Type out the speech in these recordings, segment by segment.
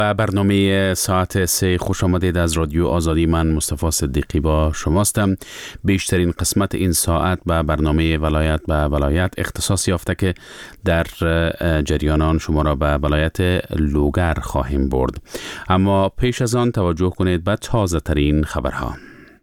برنامه ساعت 3 خوش آمدید از رادیو آزادی. من مصطفی صدیقی با شماستم. بیشترین قسمت این ساعت به برنامه ولایت به ولایت اختصاص یافته که در جریان شما را به ولایت لوگر خواهیم برد. اما پیش از آن توجه کنید به تازه ترین خبرها.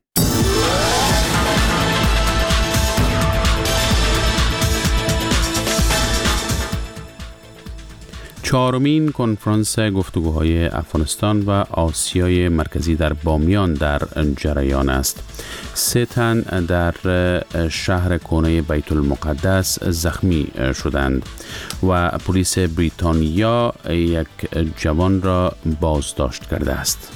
چهارمین کنفرانس گفتگوهای افغانستان و آسیای مرکزی در بامیان در جریان است. 3 تن در شهر کهنه بیت المقدس زخمی شدند و پلیس بریتانیا یک جوان را بازداشت کرده است.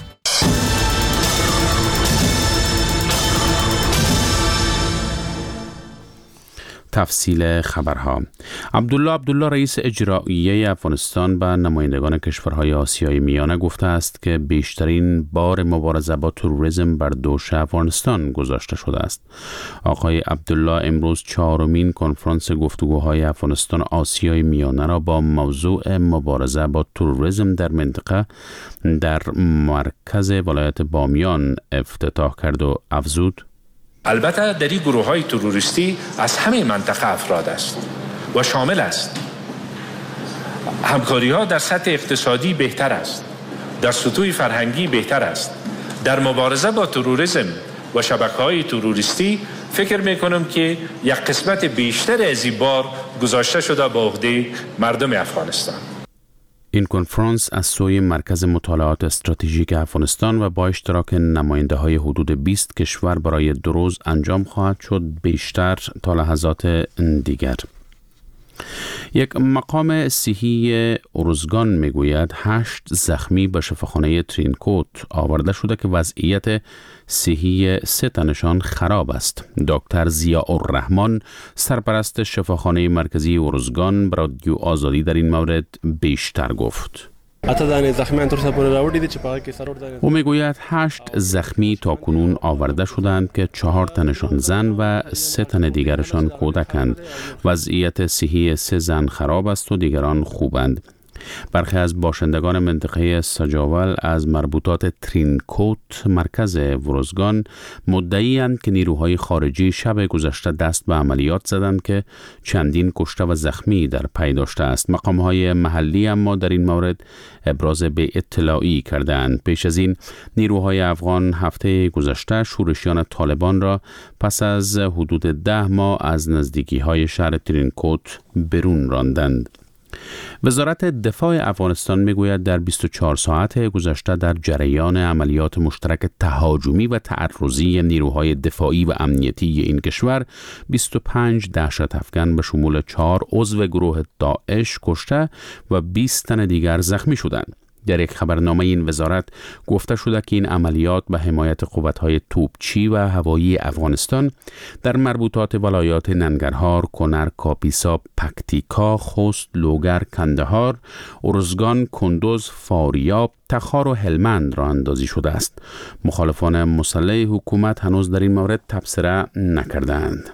تفصیل خبرها. عبدالله رئیس اجرایی افغانستان به نمایندگان کشورهای آسیای میانه گفته است که بیشترین بار مبارزه با تروریسم بر دوش افغانستان گذاشته شده است. آقای عبدالله امروز 4مین کنفرانس گفتگوهای افغانستان آسیای میانه را با موضوع مبارزه با تروریسم در منطقه در مرکز ولایت بامیان افتتاح کرد و افزود: البته در این گروه های تروریستی از همه منطقه افراد است و شامل است. همکاری ها در سطح اقتصادی بهتر است، در سطوح فرهنگی بهتر است. در مبارزه با تروریسم و شبکه های تروریستی فکر می کنم که یک قسمت بیشتر از این بار گذاشته شده به عهده مردم افغانستان. این کنفرانس از سوی مرکز مطالعات استراتژیک افغانستان و با اشتراک نماینده های حدود 20 کشور برای 2 روز انجام خواهد شد، بیشتر تا لحظات دیگر. یک مقام صحی ارزگان میگوید 8 زخمی به شفاخانه ترینکوت آورده شده که وضعیت صحی 3 تنشان خراب است. دکتر ضیاءالرحمن سرپرست شفاخانه مرکزی ارزگان به رادیو آزادی در این مورد بیشتر گفت. او میگوید 8 زخمی تا کنون آورده شدند که 4 تنشان زن و 3 تن دیگرشان کودکند. وضعیت صحی 3 زن خراب است و دیگران خوبند. برخی از باشندگان منطقه سجاول از مربوطات ترینکوت مرکز ورزگان مدعی‌اند که نیروهای خارجی شب گذشته دست به عملیات زدند که چندین کشته و زخمی در پی داشته است. مقام‌های محلی اما در این مورد ابراز بی اطلاعی کردند. پیش از این نیروهای افغان هفته گذشته شورشیان طالبان را پس از حدود 10 ماه از نزدیکی‌های شهر ترینکوت برون راندند. وزارت دفاع افغانستان میگوید در 24 ساعت گذشته در جریان عملیات مشترک تهاجمی و تعرضی نیروهای دفاعی و امنیتی این کشور 25 دهشت افکن به شمول 4 عضو گروه داعش کشته و 20 تن دیگر زخمی شدند. در یک خبرنامه این وزارت گفته شده که این عملیات به حمایت قوت‌های توپچی و هوایی افغانستان در مربوطات ولایات ننگرهار، کنر، کاپیسا، پکتیکا، خوست، لوگر، کندهار، ارزگان، کندوز، فاریاب، تخار و هلمند را اندازی شده است. مخالفان مسلح حکومت هنوز در این مورد تبصره نکردند.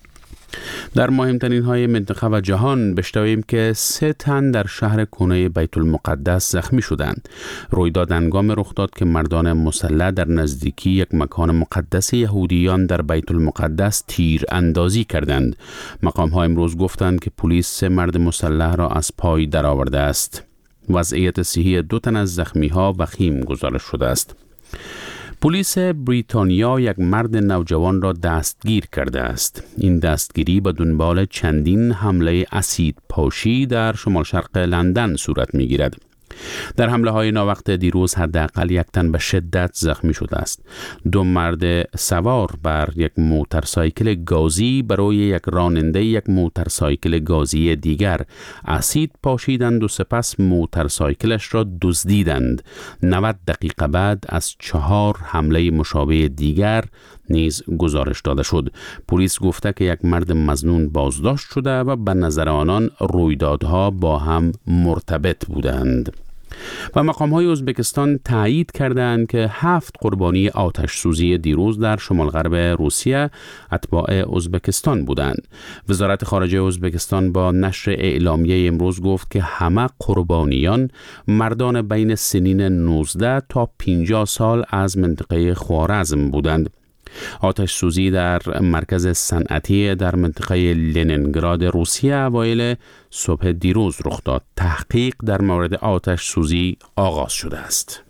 در مهمترین های منطقه و جهان بشنویم که 3 تن در شهر کهنه بیت المقدس زخمی شدند. رویداد هنگام رخ داد که مردان مسلح در نزدیکی یک مکان مقدس یهودیان در بیت المقدس تیر اندازی کردند. مقام ها امروز گفتند که پلیس 3 مرد مسلح را از پای درآورده است. وضعیت صحی 2 تن از زخمی ها وخیم گزارش شده است. پلیس بریتانیا یک مرد نوجوان را دستگیر کرده است. این دستگیری به دنبال چندین حمله اسید پاشی در شمال شرق لندن صورت می گیرد. در حمله های ناوقت دیروز حداقل 1 تن به شدت زخمی شده است. 2 مرد سوار بر یک موتورسایکل گازی برای یک راننده یک موتورسایکل گازی دیگر اسید پاشیدند و سپس موتورسایکلش را دزدیدند. 90 دقیقه بعد از 4 حمله مشابه دیگر نیز گزارش داده شد. پلیس گفته که یک مرد مظنون بازداشت شده و به نظر آنان رویدادها با هم مرتبط بودند. و مقام‌های ازبکستان تایید کردند که 7 قربانی آتش سوزی دیروز در شمال غرب روسیه اتباع ازبکستان بودند. وزارت خارجه ازبکستان با نشر اعلامیه امروز گفت که همه قربانیان مردان بین سنین 19 تا 50 سال از منطقه خوارزم بودند. آتش سوزی در مرکز صنعتی در منطقه لنینگراد روسیه اوایل صبح دیروز رخ داد. تحقیق در مورد آتش سوزی آغاز شده است.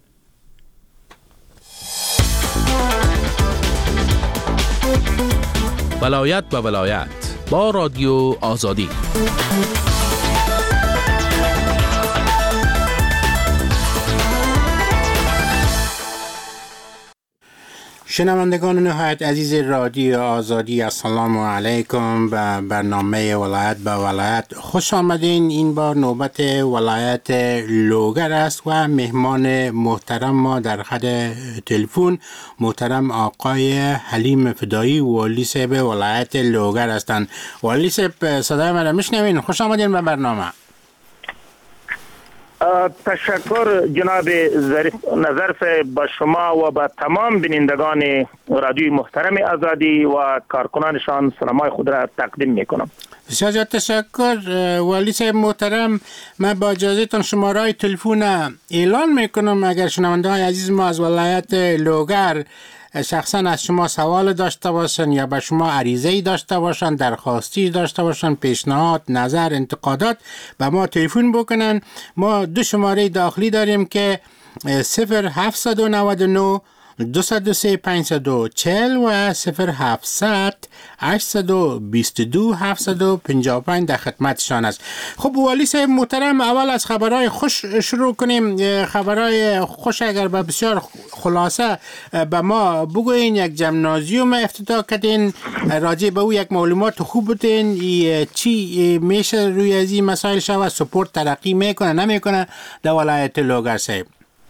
ولایت به ولایت با رادیو آزادی. شنوندگان نهایت عزیز رادیو آزادی، السلام علیکم. به برنامه ولایت به ولایت خوش آمدین. این بار نوبت ولایت لوگر است و مهمان محترم ما در خط تلفن محترم آقای حلیم فدایی والی صاحب ولایت لوگر هستند. والی صاحب صدای من را میشنوین؟ خوش آمدین به برنامه. تشکر جناب ظریف نظر با شما و با تمام بینندگان رادیوی محترم آزادی و کارکنانشان سلامای خود را تقدیم میکنم. بسیار زیاد تشکر والی صاحب محترم. من با اجازهتون شماره تلفن اعلان میکنم. اگر شنونده های عزیز ما از ولایت لوگر شخصا از شما سوال داشته باشن یا به شما عریضه‌ای داشته باشن، درخواستی داشته باشن، پیشنهاد، نظر، انتقادات، به ما تلفن بکنن. ما 2 شماره داخلی داریم که 0799 203 540 و 0700 822 755 در خدمتشان است. خب والی صاحب محترم، اول از خبرهای خوش شروع کنیم. خبرهای خوش اگر به بسیار خلاصه به ما بگوین. یک جمنازیوم افتتاح کردین، راجع به او یک معلومات خوب بودین. چی میشه روی از این مسائل شود؟ سپورت ترقی میکنه نمیکنه در ولایت لوگر صاحب؟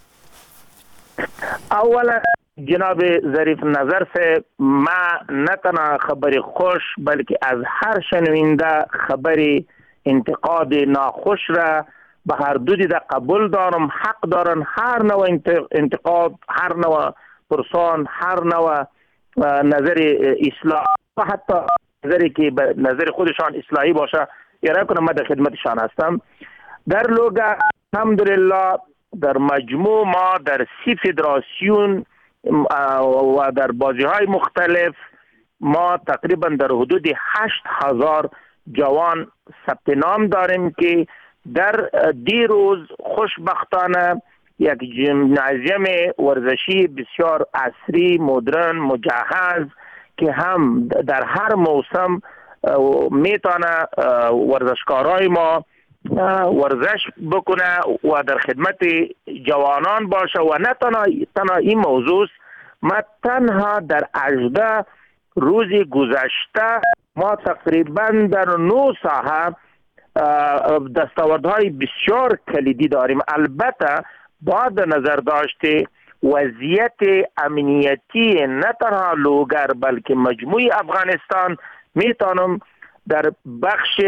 اولا جناب ظریف نظر سے ما نه تنها خبری خوش بلکه از هر شنونده خبری انتقاد ناخوش را به هر دو دیده قبول دارم. حق دارن هر نوع انتقاد، هر نوع پرسان، هر نوع نظر اصلاح و حتی نظری که به نظر خودشان اصلاحی باشه ارائه کنم. من در خدمتشان هستم. در لوگر الحمدلله در مجموع ما در 30 فدراسیون و در بازی های مختلف ما تقریبا در حدود 8,000 جوان ثبت نام داریم که در دیروز خوشبختانه یک ژیمنازیوم ورزشی بسیار عصری، مدرن، مجهز که هم در هر موسم میتونه ورزشکارای ما ورزش بکنه و در خدمت جوانان باشه. و نه تنها این موضوع، ما تنها در 18 روز گذشته ما تقریبا در 9 ساحه دستاوردهای بسیار کلیدی داریم. البته باید نظر داشته وضعیت امنیتی نه تنها لوگر بلکه مجموعی افغانستان. میتونم در بخش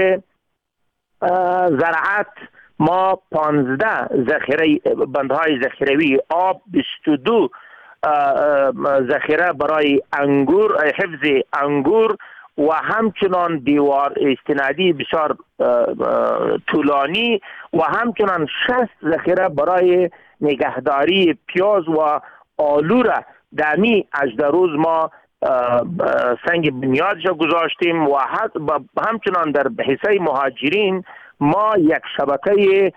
زراعت ما 15 بندهای ذخیروی آب، 22 ذخیره برای انگور، حفظ انگور و همچنان دیوار استنادی بسیار طولانی و همچنان 60 ذخیره برای نگهداری پیاز و آلو را دمی 18 روز ما سنگ بنیادش گذاشتیم. و همچنان در حصه مهاجرین ما یک شبکه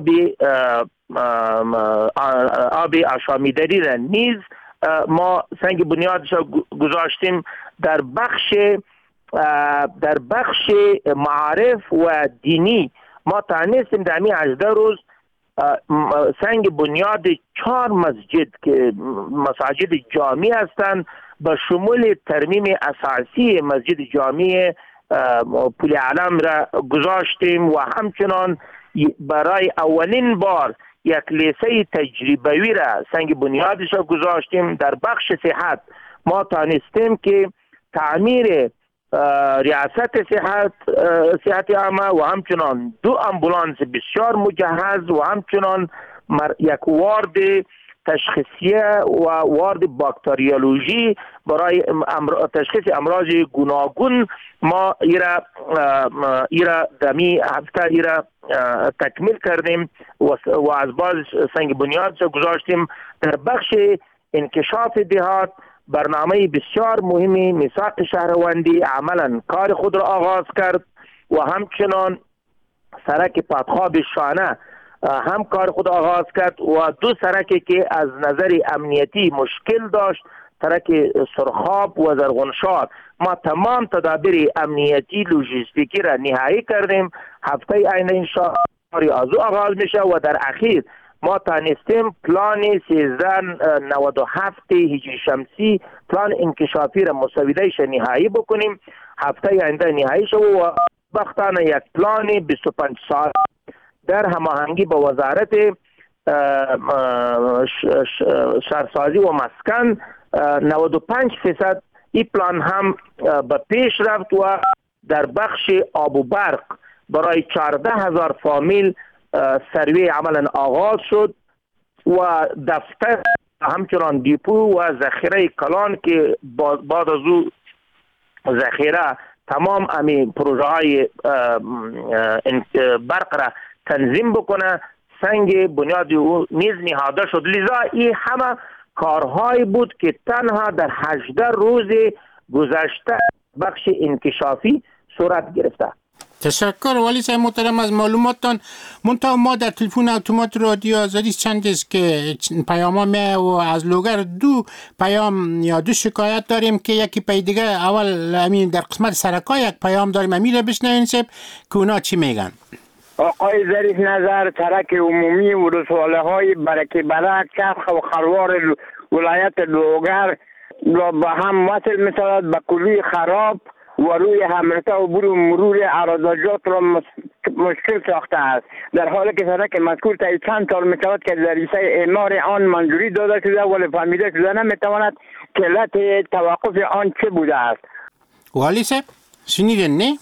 آب آشامیدنی را نیز ما سنگ بنیادش گذاشتیم. در بخش معارف و دینی ما تانستیم در همین 18 روز سنگ بنیاد 4 مسجد که مساجد جامع هستند به شمول ترمیم اساسی مسجد جامع پل علم را گذاشتیم. و همچنان برای اولین بار یک لیسه تجربوی را سنگ بنیادش را گذاشتیم. در بخش صحت ما تانستیم که تعمیر ریاست صحت عامه و همچنان 2 امبولانس بسیار مجهز و همچنان یک وارد تشخیصیه و وارد باکتریولوژی برای تشخیص امراض گوناگون ما ایرا دمی هفته ایرا تکمیل کردیم و از باز سنگ بنیاد گذاشتیم. در بخش انکشاف دهات برنامه بسیار مهمی میثاق شهروندی عملا کار خود را آغاز کرد و همچنان سرک پادخواب شانه هم کار خود آغاز کرد و دو سرکی که از نظر امنیتی مشکل داشت، سرک سرخاب و زرغونشار، ما تمام تدابیر امنیتی لوجستیکی را نهایی کردیم. هفته آینده انشاءالله آزو آغاز میشه و در اخیر ما تانستیم پلان 1397 هجری شمسی پلان انکشافی را مسودهش نهایی بکنیم. هفته آینده نهایی شد و وقتانه یک پلان 25 سال در هماهنگی با وزارت شهرسازی و مسکن 95% این پلان هم به پیش رفت و در بخش آب و برق برای 14,000 فامیل سروی عملا آغاز شد و دفتر همچنان دیپو و ذخیره کلان که بعد از او ذخیره تمام امی پروژه های برق را تنظیم بکنه، سنگ بنیاد او نیز نهاده شد. لذا این همه کارهایی بود که تنها در 18 روز گذشته بخش انکشافی صورت گرفته. تشکر والی صاحب محترم از معلوماتتان. منتها ما در تلفن اتومات رادیو آزادی چند است که پیام ها میه و از لوگر دو پیام یا دو شکایت داریم که یکی پی دیگه اول امین در قسمت سرکا یک پیام داریم امیر بشنوین صاحب که اونا چی میگن. آقای ظریف نظر ترک عمومی و رساله های برکه برک کفخ و خروار ولایت لوگر را به هم وصل می‌شود به کلی خراب و روی همرته و برو مرور عراضات را مشکل ساخته است، در حالی که سرک مذکور تا چند سال می‌شود که ریسه اعمار آن منظوری داده شده ولی فهمیده شده نمی‌تواند که علت توقف آن چه بوده است. والی صاحب شنیدین نه؟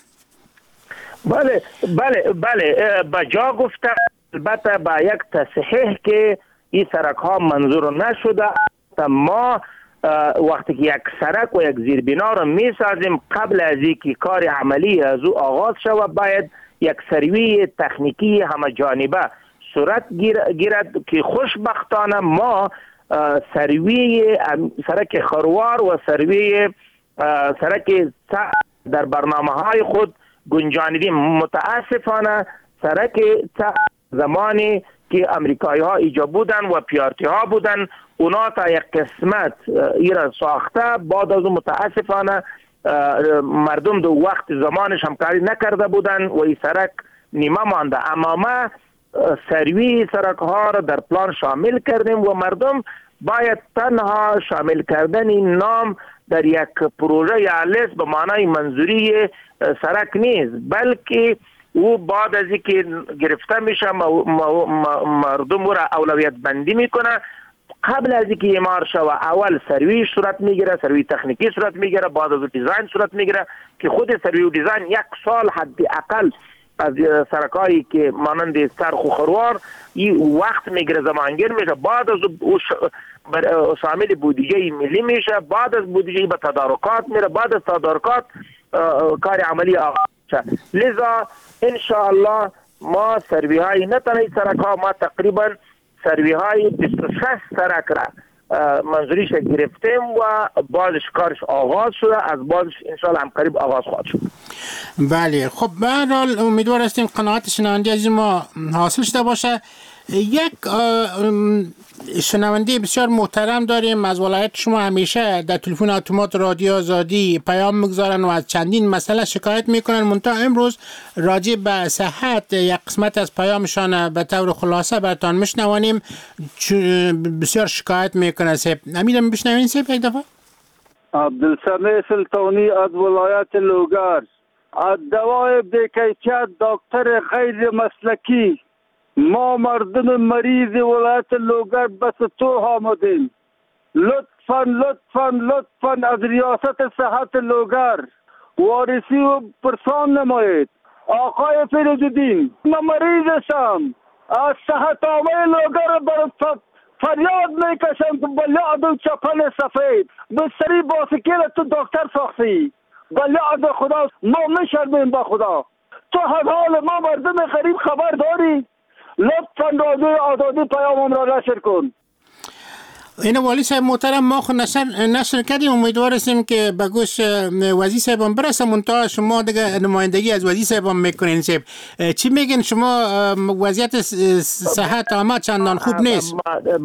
بله با جا گفته، البته با یک تصحیح که این سرک ها منظور نشده. ما وقتی که یک سرک و یک زیربنا را می سازیم قبل از اینکه کار عملی از او آغاز شود باید یک سروی تکنیکی همه جانبه صورت گیرد که خوشبختانه ما سروی سرک خروار و سروی سرک در برنامه های خود گنجانیدیم. متاسفانه سرک زمانی که امریکایی ها ایجا بودن و پیارتی ها بودن اونا تا یک قسمت ایران ساخته، بعد از اون متاسفانه مردم دو وقت زمانش همکاری نکرده بودن و این سرک نیمه مانده. اما ما سروی سرک ها را در پلان شامل کردیم و مردم باید تنها شامل کردن این نام در یک پروژه یا لیست به معنای منظوری سرک نیست، بلکه او بعد از اینکه گرفته میشه مردم را اولویت بندی میکنه. قبل از اینکه اعمار شوه اول سروی صورت میگیره، سروی تکنیکی صورت میگیره، بعد از دیزاین صورت میگیره که خود سروی و دیزاین یک سال حداقل از سرکایی که مانند سرخ و خروار این وقت میگیره، زمانگیر میشه. بعد از شامل بودجه ملی میشه، بعد از بودجه به تدارکات میره، بعد از تدارکات کار عملی آغاز شد. لذا انشاءالله ما سروی های نه تنها سرک ها، ما تقریبا سروی های 26 سرک را منظوریش گرفتیم و بعدش کارش آغاز شده، از بعدش انشاءالله هم قریب آغاز خواهد شد. بله خب به هر حال امیدوار هستیم قناعت شنونده از ما حاصل شده باشه. یک شنونده بسیار محترم داریم از ولایت شما، همیشه در تلفن اتومات رادیو آزادی پیام میگذارن و از چندین مسئله شکایت میکنن. منتها امروز راجع به صحت یک قسمت از پیامشان به طور خلاصه براتون میشنوانیم. بسیار شکایت میکنه صاحب. امیدم بشنوین صاحب یک دفعه. عبدالسمیع سلطانی از ولایت لوگر. از دوای بیکیفیت دکتر غیر مسلکی ما مردم مریض ولایت لوگر بس تو آمدیم. لطفاً از ریاست صحت لوگر وارسی و پرسان نمایید. آقای فریدالدین من مریضشم، از صحت عامه لوگر بر فریاد میکشم که بلیاد و چپل سفید بستری باسکیل تو دکتر ساختی. بلیاد خدا ما میشرمیم با خدا. تو حال ما مردم غریب خبر داری؟ لطفاً رادیو آزادی پیامم را نشر کن. این والی صاحب محترم، ما خود نشر کردیم، امیدوار هستیم که به گوش وزیر صاحبان برسه. منتها شما دیگه نمایندگی از وزیر صاحبان میکنین. صاحب چی میگن شما؟ وضعیت صحت عامه چندان خوب نیست.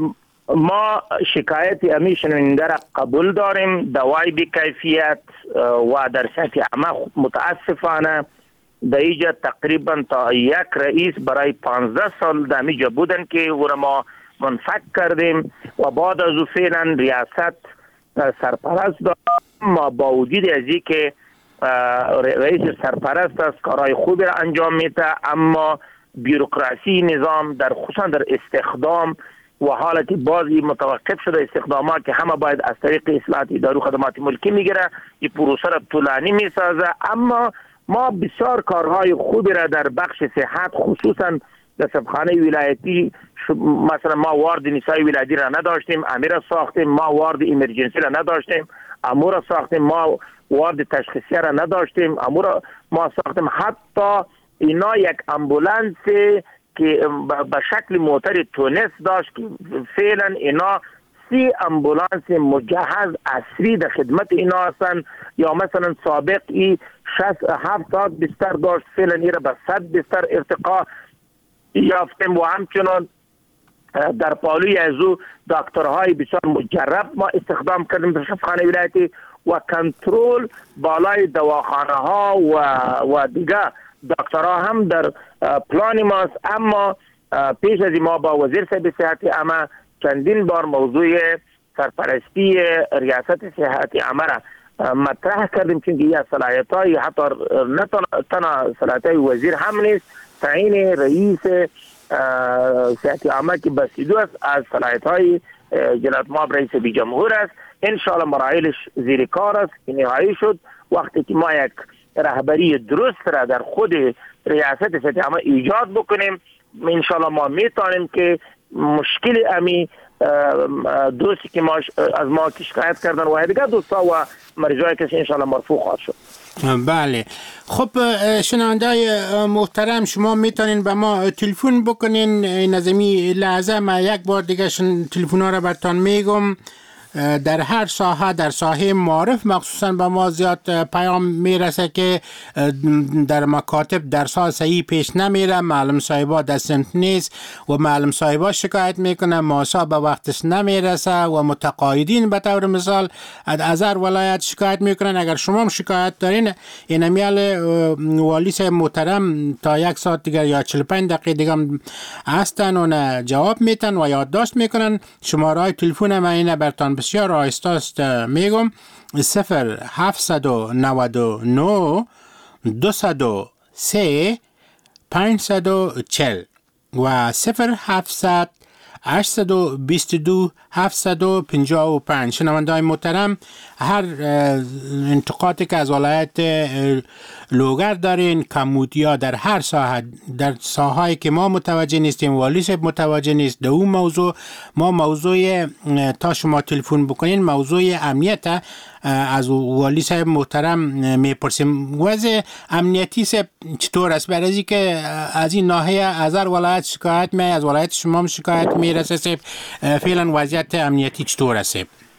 ما شکایت امیشنونده را قبول داریم. دوای بی کیفیت و در سطح عامه متاسفانه در اینجا تقریبا تا یک رئیس برای 15 سال در اینجا بودن که او را ما منفک کردیم و بعد از او فعلا ریاست سرپرست داریم. ما با وجود از این که رئیس سرپرست است کارهای خوبی را انجام میده، اما بیروکراسی نظام در خصوصا در استخدام و حالتی بازی متوقف شده استخدامات که همه باید از طریق اصلاحات اداری و خدمات ملکی میگیره، این پروسه را طولانی میسازه. اما ما بسیار کارهای خوبی را در بخش صحت خصوصا در صفخانه ولایتی، مثلا ما وارد نسای ولایتی را نداشتیم، امیر را ساختیم. ما وارد ایمرجنسی را نداشتیم، امور را ساختیم. ما وارد تشخیصی را نداشتیم، امور را ما ساختیم. حتی اینا یک امبولانس که به شکل موتر تونس داشت که فعلا اینا 30 امبولانس مجهز اصلی در خدمت اینا هستن. یا مثلا سابق ای 7 ساعت بستر داشت، فعلا ای را به 100 بستر ارتقا یافتیم. و همچنان در پالوی از او دکترهای بسیار مجرب ما استخدام کردیم در شفاخانه ولایتی و کنترل بالای دواخانه ها و دیگه دکترها هم در پلان ماست. اما پیش از ما با وزیر صاحب صحت عامه چندین بار موضوع سرپرستی ریاست صحت عامه را مطرح کردیم، چون یه صلاحیت‌های حتی نه تنها صلاحیت‌های وزیر هم نیست، تعیین رئیس صحت عامه که بسیدو است از صلاحیت‌های جناب ماب رئیس بی جمهور است. انشاءالله مراحلش زیر کار است که نهایی شد. وقتی که ما یک رهبری درست را در خود ریاست صحت عامه ایجاد بکنیم، انشاءالله ما میتونیم که مشکل امی دوستی که ما از ما که شکایت کردن و دیگه دوستا و مریضای کسی انشاءالله مرفوع خواهد شد. بله. خب شنوندای محترم، شما میتونین به ما تلفن بکنین. نظمی لحظه ما یک بار دیگه تلفن ها را براتون میگم. در هر ساحه، در ساحه معارف مخصوصا به ما زیاد پیام میرسه که در مکاتب درس‌ها صحیح پیش نمیره، معلم صاحبا دستنت نیست و معلم صاحبا شکایت میکنه ماسا به وقتش نمیرسه و متقاعدین به طور مثال از هر ولایت شکایت میکنن. اگر شما هم شکایت دارین، این امیال والی صاحب محترم تا 1 ساعت دیگر یا 45 دقیقه دیگه هستن و جواب میتن و یادداشت میکنن. شماره تلفن ما اینه براتون بسیار آهسته است میگم: 0799 203 540 و 0700 822 755. شنونده‌های محترم، هر انتقادی که از ولایت لوگر دارین، کمودیا در هر ساحه، در ساحه‌ای که ما متوجه نیستیم، والی صاحب متوجه نیست، در اون موضوع ما موضوع تا شما تلفن بکنین موضوع امنیت از والی صاحب محترم میپرسیم. وضع امنیتی صاحب چطور است؟ برای از که از این ناحیه از هر ولایت شکایت می، از ولایت شما هم شکایت میرسه صاحب، فعلا وضعیت امنیتی چطور است؟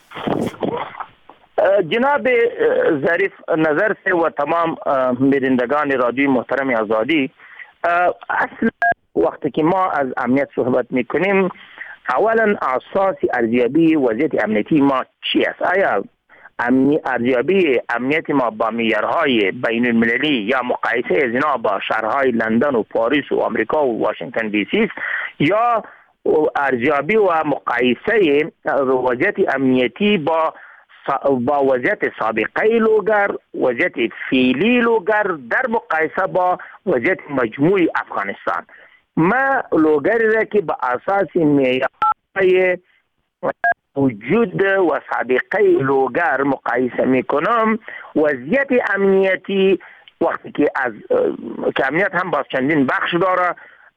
جناب ظریف نظر سے و تمام میرندگان رادیوی محترم آزادی، اصل وقتی که ما از امنیت صحبت میکنیم، اولا اساس ارزیابی وضعیت امنیتی ما چی است؟ آیا ارزیابی امنیت ما با معیارهای بین المللی یا مقایسه از اینا با شهرهای لندن و پاریس و آمریکا و واشنگتن دی سی است، یا ارزیابی و مقایسه وضعیت امنیتی با وضعیت سابقه لوگر، وضعیت فعلی لوگر در مقایسه با وضعیت مجموعی افغانستان؟ ما لوگری را که با اساس معیارهای وجود و سابقه لوگر مقایسه میکنم، وضعیت امنیتی وقتی که از که امنیت هم باز چندین بخش داره،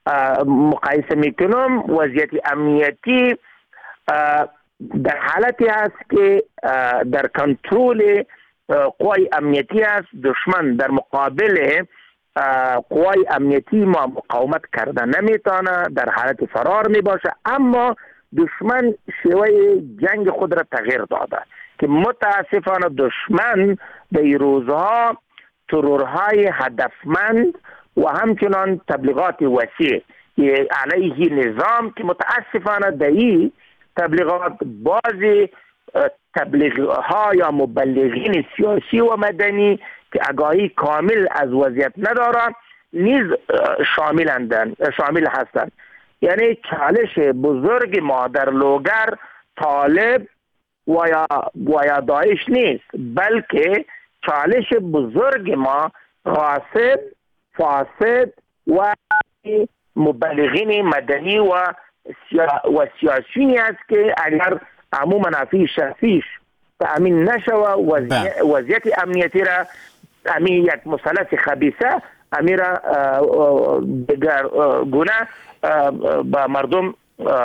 مقایسه میکنم وضعیت امنیتی در حالتی است که در کنترل قوای امنیتی است. دشمن در مقابل قوای امنیتی ما مقاومت کردن نمیتونه، در حالت فرار میباشه. اما دشمن شیوه جنگ خود را تغییر داده که متاسفانه دشمن در این روزها ترورهای هدفمند و همچنان تبلیغات وسیع علیه نظام که متاسفانه در این تبلیغات بعضی تبلیغها یا مبلغین سیاسی و مدنی که آگاهی کامل از وضعیت ندارند نیز شامل هستند. یعنی چالش بزرگ ما در لوگر طالب و یا داعش نیست، بلکه چالش بزرگ ما غاصب، فاسد و مبلغین مدنی و سیاسی است که اگر عموم منافع شخصیش تأمین نشوه وضعیت امنیتی را یک مثلث خبیثه امیره دیگر گونه با مردم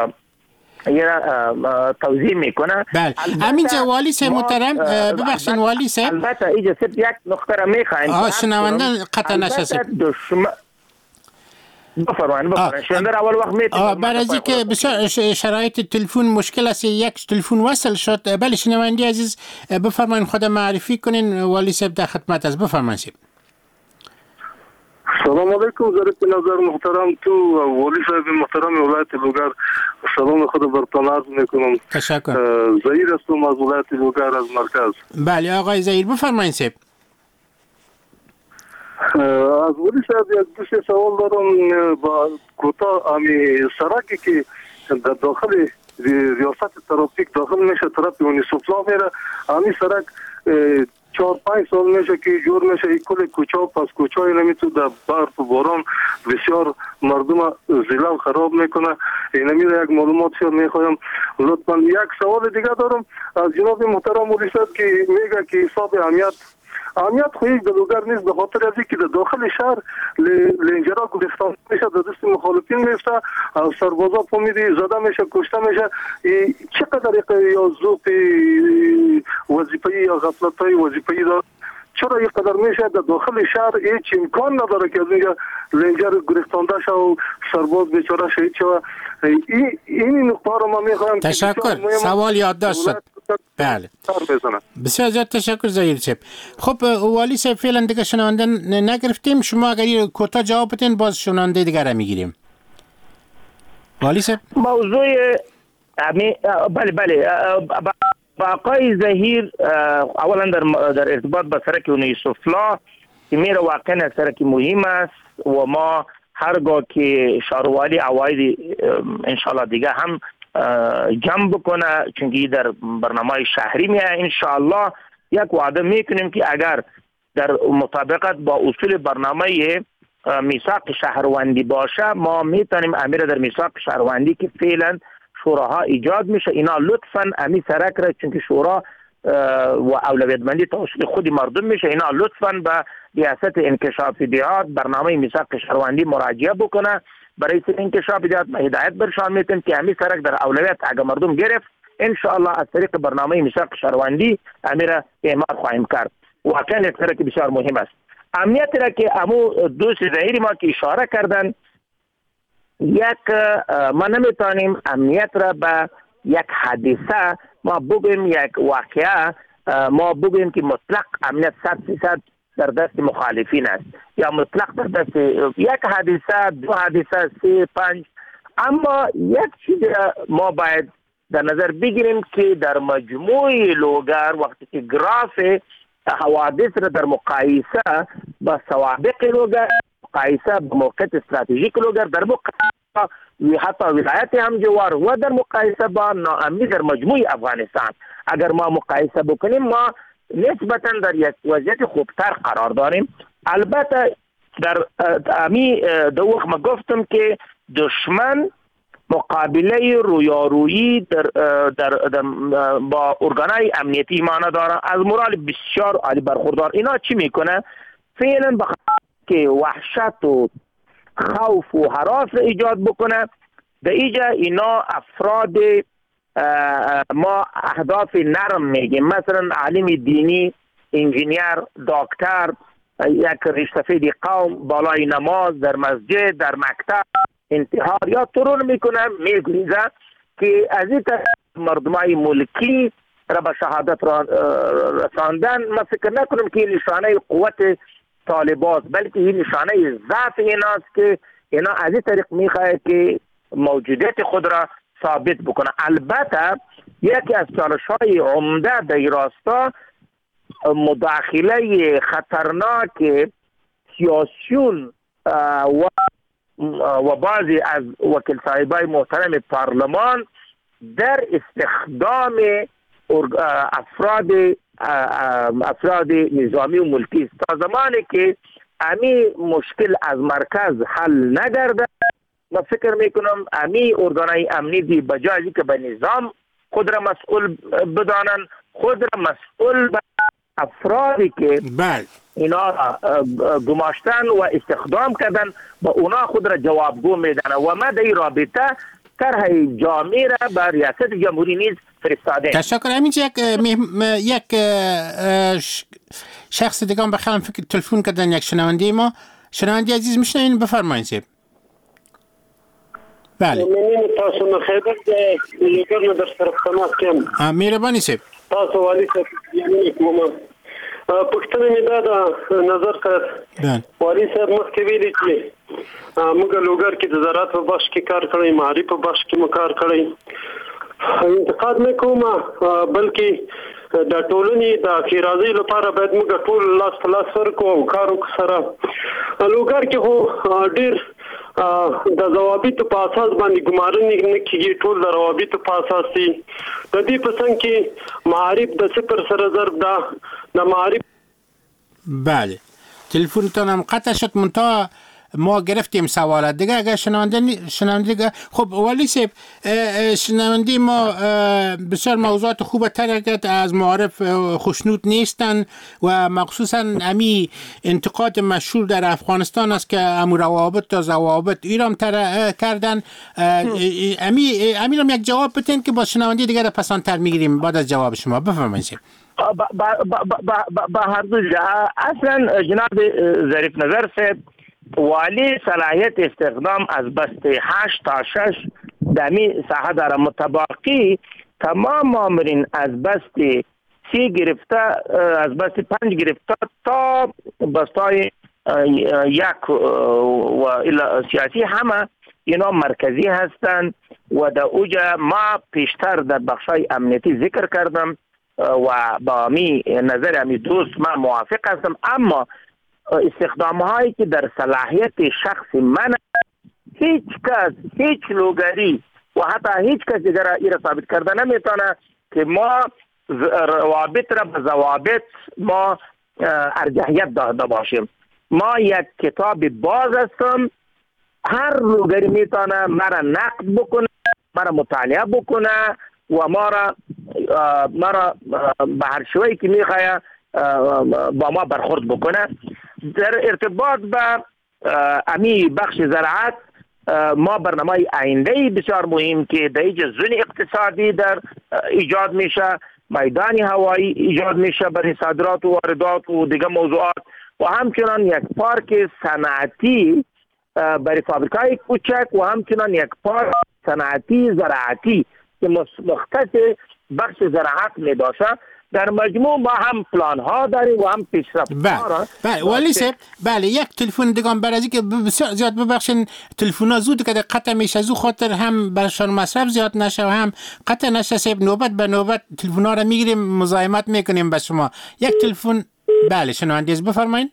توضیح میکنه. بله همینجا والی سه محترم ببخشید والی سه البته اینجا یک نقطه را میخوایم شنونده قطع نشه. بفرمایید شنونده اول وقت میتونم برای از اینکه بسیار شرایط تلفن مشکل است، یک تلفن وصل شد. بله شنونده عزیز بفرمایید خود معرفی کنین. والی صاحب در خدمت است، بفرمایید. سلام علیکم ظریف نظر محترم، تو والی صاحب محترم ولایت لوگر سلام خود برتان عرض میکنم. تشکر. زهیر هستم از ولایت لوگر از مرکز. بله آقای زهیر بفرمایید صاحب. از والی صاحب یک دو سوال دارم با کوتاه. امی سرکی که در داخل ریاست ترافیک داخل میشه طرف یونیسوفلا میره، امی سرک 4-5 سال میشه که جور میشه. کل کوچه پس کوچه نمیتونه در برف و باران بسیار مردم زلال خراب میکنه. اینمیره یک معلوماتی میخوایم لطفا. یک سوال دیگه دارم از جناب محترم والی صاحب که میگه که حساب امنیت خویی در لوگر نیست، به خاطر از اینکه در داخل شهر لنجرها گرفتار میشه، در دست مخالفین میفته، سربازا فهمیدی زده میشه، کشته میشه. چقدر یا ذوق وظیفه‌ای یا غفلت‌های وظیفه‌ای داره؟ چرا یک قدر میشه در داخل شهر هیچ امکان نداره که از اینجا لنجر گرفتانده شه و سرباز بیچاره شهید شه؟ این نقطه رو ما میخوایم. تشکر. سوال یادداشت شد. بله بسیار زیاد تشکر زهیر صاحب. خب والی صاحب فعلا دیگه شنونده نگرفتیم، شما اگر کوتاه جواب بدین باز شنونده دیگه را میگیریم. والی صاحب موضوع بله با آقای زهیر اولا در ارتباط با سرک یونیسوفلا که میره واقعا سرک مهم است و ما هرگاه که شهروالی عواید انشالله دیگه هم جمع بکنه، چونکه در برنامه شهری میه انشالله یک وعده میکنیم که اگر در مطابقت با اصول برنامه میثاق شهروندی باشه ما میتونیم امیر در میثاق شهروندی که فعلا شوراها ایجاد میشه اینا لطفاً امی سرک را چونکه شورا و اولویتمندی توسط خود مردم میشه اینا لطفاً به ریاست انکشاف دیات برنامه میثاق شهروندی مراجعه بکنه. برای انکشاف دیات ما هدایت برشان میتیم که امی سرک در اولویت اگه مردم گرفت انشاءالله از طریق برنامه میثاق شهروندی امیر اعمال خواهیم کرد. واقعا یک سرک بسیار مهم است. امنیت را که امو دوست زهیر ما که اشاره کردن، ما نمیتونیم امنیت را به یک حادثه ما بگیم، یک واقعه ما بگیم که مطلق امنیت 100% در دست مخالفین است یا مطلق در دست یک حادثه، دو حادثه، 3-5. اما یک چیز ما باید در نظر بگیریم که در مجموع لوگر وقتی که گراف حوادث را در مقایسه با سوابق لوگر، مقایسه با موقعیت استراتژیک لوگر، در مقایسه حتی ولایت همجوار و در مقایسه با ناامنی در مجموع افغانستان اگر ما مقایسه بکنیم ما نسبتا در یک وضعیت خوبتر قرار داریم. البته در دو وقت ما گفتم که دشمن مقابله رویارویی در با ارگانهای امنیتی ایمان داره، از مورال بسیار عالی برخوردار. اینا چی میکنه؟ فعلا بخاطر که وحشت و خوف و هراس ایجاد بکنه. در اینجا اینا افراد ما اهداف نرم میگیم، مثلا عالم دینی، انجینیر، دکتر، یک ریشسفید قوم بالای نماز در مسجد، در مکتب انتحار یا ترور میکنه، میگریزه که از این مردمای ملکی را به شهادت رساندن. ما فکر نکنم که نشانه قوت طالباست، بلکه این نشانه ضعف ایناست که اینا از این طریق میخواد که موجودیت خود را ثابت بکنه. البته یکی از چالش‌های عمده در این راستا مداخله خطرناک سیاسیون و بعضی از وکیل صاحبای محترم پارلمان در استخدام افراد نظامی و ملکی است. تا زمانی که امی مشکل از مرکز حل نگرده، من فکر میکنم امی ارگانهای امنی دی بجای که به نظام خود را مسئول بدانن، خود را مسئول به افرادی که اینا گماشتن و استخدام کردن با اونا خود را جوابگو میدن. و ما در این رابطه طرح جامع را به ریاست جمهوری نیز فرستاده. تشکر. همینجا یک شخص دیگه هم بخیرم فکر تلفن کردن، یک شنونده ما. شنونده عزیز میشنوین، بفرمایید سیب. بله. من تاسو نه خیبر یګر در طرف تماس کوم. مهرباني سیب. تاسو والی صاحب یعنی کومه پښتنه می دا نظر کړ. والی صاحب مخکې ویلي چې موږ لوګر کې د زراعت په بخش کې کار کړی، معرفت په بخش کې مو کار کړی. انتقاد نه کوم، بلکې د ټولنې د خیرازي لپاره باید موږ ټول لاس په لاس ورکو او کار وکړو. لوګر کې هو ډیر د ضوابطو په اساس باندې ګمارنې نه کیږي، ټول د ضوابطو په اساس دي. د دې په څنګ کې معارف د 0 سره ضرب ده د معارف. بله تلفنتون هم قطع شد، منتها ما گرفتیم سوالات دیگه. اگر شنونده خب والی صاحب، شنونده ما بسیار موضوعات خوب ترکت از معارف خوشنود نیستن و مخصوصا امی انتقاد مشهور در افغانستان است که امو روابط تا ضوابط ایران کردن. امی رو یک جواب بتین که با شنونده دیگه را پسندتر میگیریم بعد از جواب شما. بفرمایید. با هر دو جهه اصلا جناب ظریف نظر صاحب والی صلاحیت استخدام از بست 8 تا 6 دمی ساحه داره. متباقی تمام مامورین از بست 30 گرفته، از بست 5 گرفته تا بستای 1 و سیاسی همه اینا مرکزی هستند و در اوجا ما پیشتر در بخشای امنیتی ذکر کردم و با می نظر امی دوست ما موافق هستم. اما استخدام هایی که در صلاحیت شخص من، هیچ کس، هیچ لوگری و حتی هیچ کس دیگر را ثابت کرده نمیتونه که ما روابط را به ضوابط ما ارجحیت داده باشیم. ما یک کتاب باز هستم، هر لوگری میتونه مرا نقد بکنه، مرا مطالعه بکنه و ما را به هر شوی که میخواه با ما برخورد بکنه. در ارتباط به امی بخش زراعت ما برنامه آینده بسیار مهم که در اینجا زون اقتصادی در ایجاد میشه، میدان هوایی ایجاد میشه برای صادرات و واردات و دیگه موضوعات و همچنان یک پارک صنعتی برای فابریکای کوچک و همچنان یک پارک صنعتی زراعتی که مختص بخش زراعت می باشه. در مجموع ما هم پلان ها داریم و هم پیشرفت ها. بله والی صاحب، بله یک تلفن دیگه برای که بسیار زیاد ببخشین تلفن‌ها زود که قطع میشه، زو خاطر هم برشان مصرف زیاد نشه و هم قطع نشه. صاحب نوبت به نوبت تلفن‌ها رو میگیریم، مزاحمت میکنیم به شما. یک تلفن. بله شنونده عزیز بفرمایید.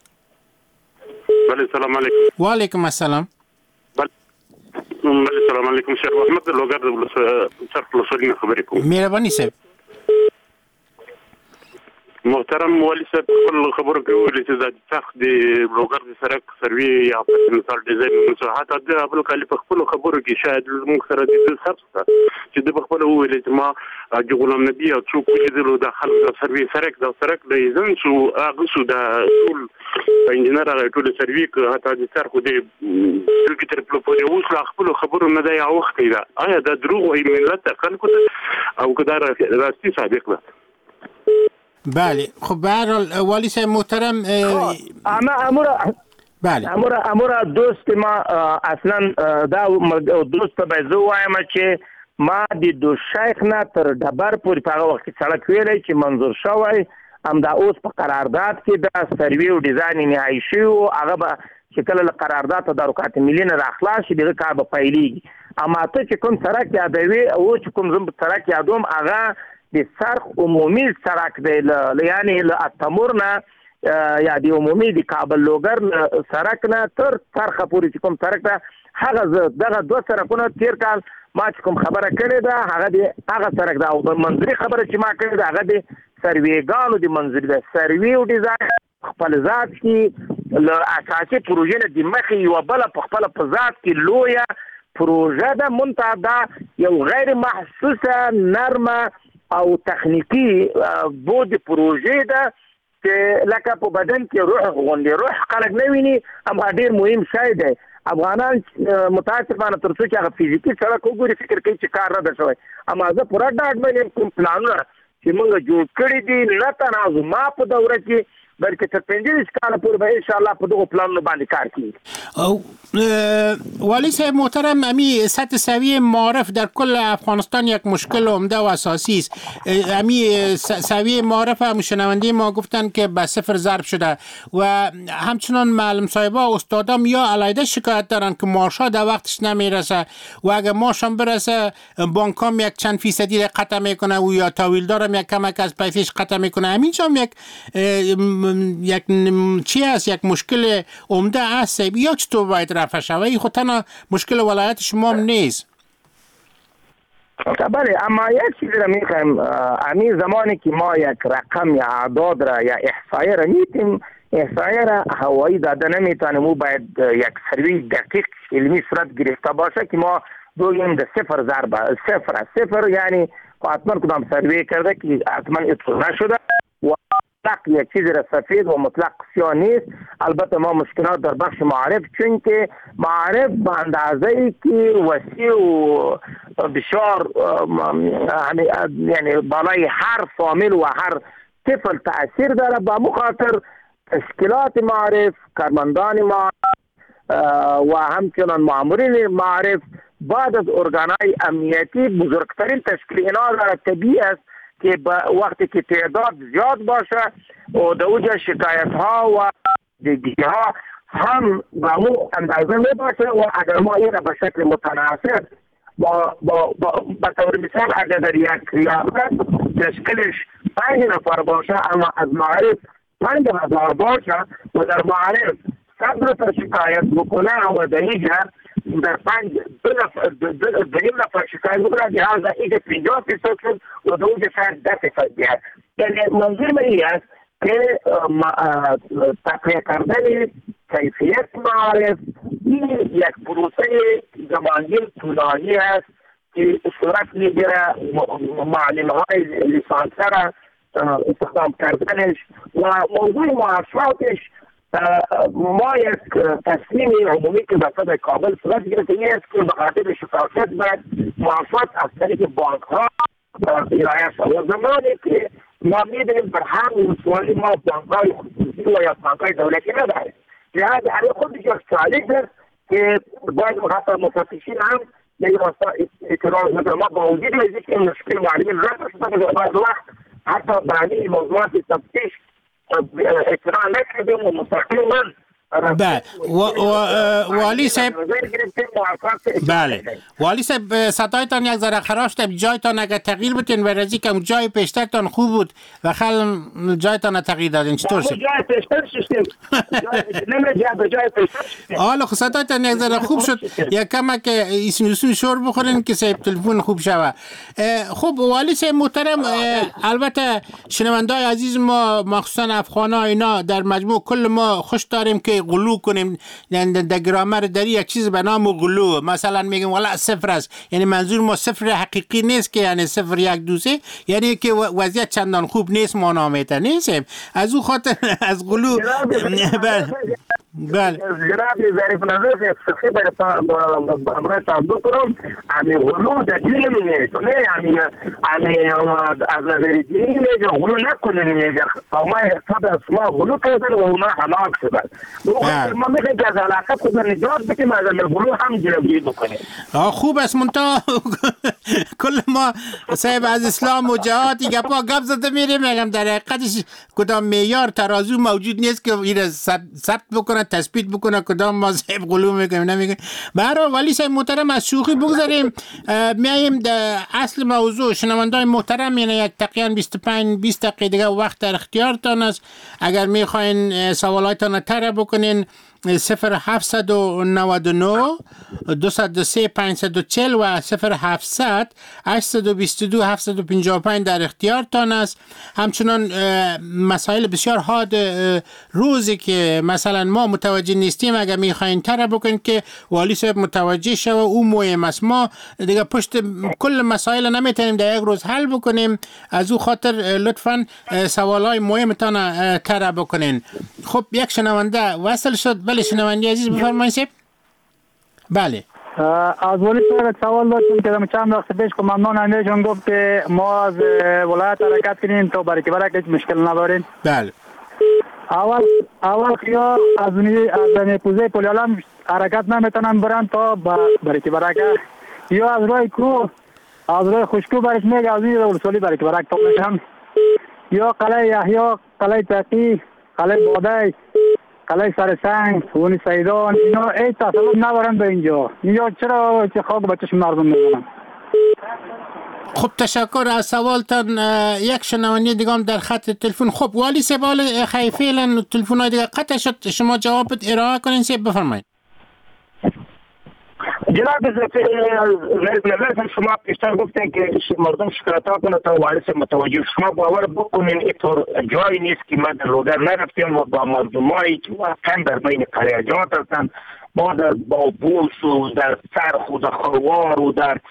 بله سلام علیکم. و علیکم السلام. بله سلام علیکم. شیخ احمد لوګر د صرف لسوري خبرې کوم. مهرباني صاحب. محترم والی صاحب خپل خبرو کې ویل چې د سخت د بلوګر د سرک سروي یا په مثال ډیزاین مساحت د خپل کلی په خپل خبرو کې شاید موږ سره د سبسته چې د خپل ویل چې ما د غلام نبی او څوک چې د خلک د سروي سرک د ایزن شو هغه شو د ټول انجنیر هغه ټول سروي که حتی د سر خو د څوک تر په اوس لا خپل خبرو نه دی اوخت دی آیا د دروغ وي ملت خلکو او کدار راستي صادق ده. بله خب به هر حال والی صاحب محترم بله امورا دوست ما اصلا دا دوست به زه وایم چې ما د دو شیخ نه تر ډبر پورې په هغه وخت کې سړک ویلی چې منظور شوی هم دا اوس په قرارداد کې د سروي او ډیزاین نهایي شوی و هغه به چې کله له قرارداد تدارکات ملي نه راخلاص شي دغه کار به پیلېږي. اما ته چې کوم سړک یادوي او چې کوم زه سړک یادوم هغه د سرخ عمومي سړک دی یعنی له اتمور نه یا د عمومي د کابل لوګر سړک نه تر سرخه پورې چې کوم سړک ده هغه دغه دوه سړکونه تیر کال ما چې کوم خبره کړې ده هغه سړک ده او منظري خبره چې ما کړې ده هغه د سرویګانو د منظري ده سروي او ډیزاین خپل ذات کې له اساسي پروژې نه د مخې یوه بله په خپله په ذات کې لویه پروژه ده منتها دا یو غیر محسوسه نرمه او تخنیکی بود پروژې ده چې لکه په بدن کې روح غوندې روح خلک نه ویني اما ډیر مهم شی دی. افغانان متاسفانه تر څو چې هغه فزیکي سړک وګوري فکر کوي چې کار نه ده شوی اما زه پوره ډاډ منم کوم پلانونه چې موږ جوړ کړي دي نه تنها زما په دوره کې بلکه تر 15 کال پورې به ان شاء الله په دغه پلانونو باندې کار کوي. والی صاحب محترم امی سطح سویه معارف در کل افغانستان یک مشکل عمده و اساسی است. امی سویه معارف هم شنونده ما گفتن که به صفر ضرب شده و همچنان معلم صاحبا استادام یا علیده شکایت دارن که معاشا در وقتش نمیرسه و اگر معاش هم برسه بانک هم یک چند فیصدی قطع میکنه و یا تحویلدار هم یک کمک از پیسش قطع میکنه. همینجا هم یک چی است یک مشکل عمده است یا چطور باید رفع شود؟ خود تنها مشکل ولایت شما هم نیست. بله اما یک چیزی را میخوایم امی زمانی که ما یک رقم یا اعداد را یا احصایه را نیتیم احصایه را هوایی داده نمیتونیم او باید یک سروی دقیق علمی صورت گرفته باشه که ما دویم ده صفر ضربه صفر یعنی حتما کدام سروی کرده که حتما اطلاع نشده و مطلق یک چیز را سفید و مطلق سیاه نیست. البته ما مشکلات در بخش معارف چون که معارف به اندازه‌ای که وسیع و بسیار یعنی بالای هر فامیل و هر طفل تأثیر داره با مخاطر تشکیلات معارف کارمندان معارف و همچنان مامورین معارف بعد از ارگانهای امنیتی بزرگترین تشکیل اینا را طبیعی است که وقتی که تعداد زیاد باشه و در اوجه شکایت ها و دیگه ها هم با اون اندازه می باشه و اگر ما این را به شکل متناسب با طور مثال اگر در یک ریاست تشکیلش 5 نفر باشه اما از معارف 5000 باشه و در معارف 100 شکایت بکنه و در اینجا در 2 نفر شکایت بکنه جهاز اینجا 50% شد و در اونجا شاید 10% بیاد. یعنی منظور من این است که تقویه کردن کیفیت معارف این یک پروسه زمانی طولانی است که صورت میگیره معلم‌های لیسانسه را استخدام کردنش و موضوع معاشاتش ما یک تصمیم عمومی که به کابل صورت گرفته این است که به خاطر شفافیت باید معاشات از طریق بانک ها ارائه شود. و زمانی که ما می‌بینیم بر هر ولسوالی ما بانک‌های خصوصی و یا بانک‌های دولتی نداریم. لذا برای خودش یک چالش است که باید حتی مفتشین هم یک اعتراض نظر ما با وجود از این مشکل معلومین رفع شده و بعض وقت حتی برای موضوعات تفتیش اعتراض نکردیم و مستقیما بله والی صاحب بله والی صاحب صدایتان یک ذره خراش شد. جایتان اگر تغییر بدین و رزی که جای پیشترتان خوب بود و خل جایتان تغییر دادین چطور شد؟ جای پیشتر شدیم جای پیشتر حالا خب صدایتان یک ذره خوب شد. یک کمک ایسنوسون شور بخورین که صاحب تلفن خوب شود. خب والی صاحب محترم، البته شنوندای عزیز ما مخصوصا افغانا اینا در مجموع کل ما خوش داریم که غلو کنیم. در گرامر داری یک چیز به نام غلو، مثلا میگیم والا صفر است، یعنی منظور ما صفر حقیقی نیست که یعنی 0 1 2 3، یعنی که وضعیت چندان خوب نیست ما نامیده نیستیم. از او خاطر از غلو بله جناب ظریف نظر سخی برای تعبیر کنم امی غلو در دین نیست، نه امی از نظر دینی میگه غلو نکنه، میگه ما حساب از ما غلو کردن و اونا هلاک شدن. ما میگه که از علاقه خود نجات بکنیم، از غلو هم جلوگیری بکنیم. خوب است منتها کل ما صاحب از اسلام و جهاد گپ زده میریم، میگم در حقیقتش کدام معیار ترازو موجود نیست که این ثبت بکنه تثبیت بکنه کدام ما صاحب غلو میکنیم نمیگه. برای ولی صاحب محترم از شوخی بگذاریم، میایم در اصل موضوع. شنوندای محترم، یعنی یک تقریبا 25-20 دقیقه دیگه وقت در اختیارتان است. اگر میخواین سوالاتتان طرح بکنین 0799 203 540 و 0700 822 755 در اختیارتان است. همچنان مسائل بسیار حاد روزی که مثلا ما متوجه نیستیم اگر میخواین طرح بکنین که والی صاحب متوجه شوه، او مهم است. ما دیگه پشت کل مسائل نمیتونیم در یک روز حل بکنیم، از او خاطر لطفاً سوالای مهمتان طرح بکنین. خب یک شنونده وصل شد. بله شنونده عزیز بفرمایید صاحب. بله از ولی صاحب سوال داشتیم که چند وقت پیش کماندان اندیشون گفت که ما از ولایت حرکت کنیم تا برای هیچ مشکل نداریم. بله اول خیال از پوزه پولیالم حرکت نمیتونن برن تا برای یا از راه کو از راه خشکو برش میگه از این ولسوالی برای تا میشن، یا قلعه یحیی، قلعه تقی، قلعه باده، قلعه سرسنگ، ونی سیدان، اینا ای تسلط ندارن به اینجا چرا چه خاک بچش مردم میزنن؟ خب تشکر از سوالتان. یک شنونده دیگه هم در خط تلفن. خب والی صاحب خیلی فعلا تلفن های دیگه قطع شد، شما جوابت ارائه کنین صاحب بفرمایید. جناب نظر شما پیشتر گفتن که مردم شکایت ها کنه تا والی صاحب متوجه. شما باور بکنین اینطور جایی نیست که ما در لوگر نرفتیم و با مردمایی که واقعا در بین قریجات هستند، ما با بوس و در سرخ و در خوار و در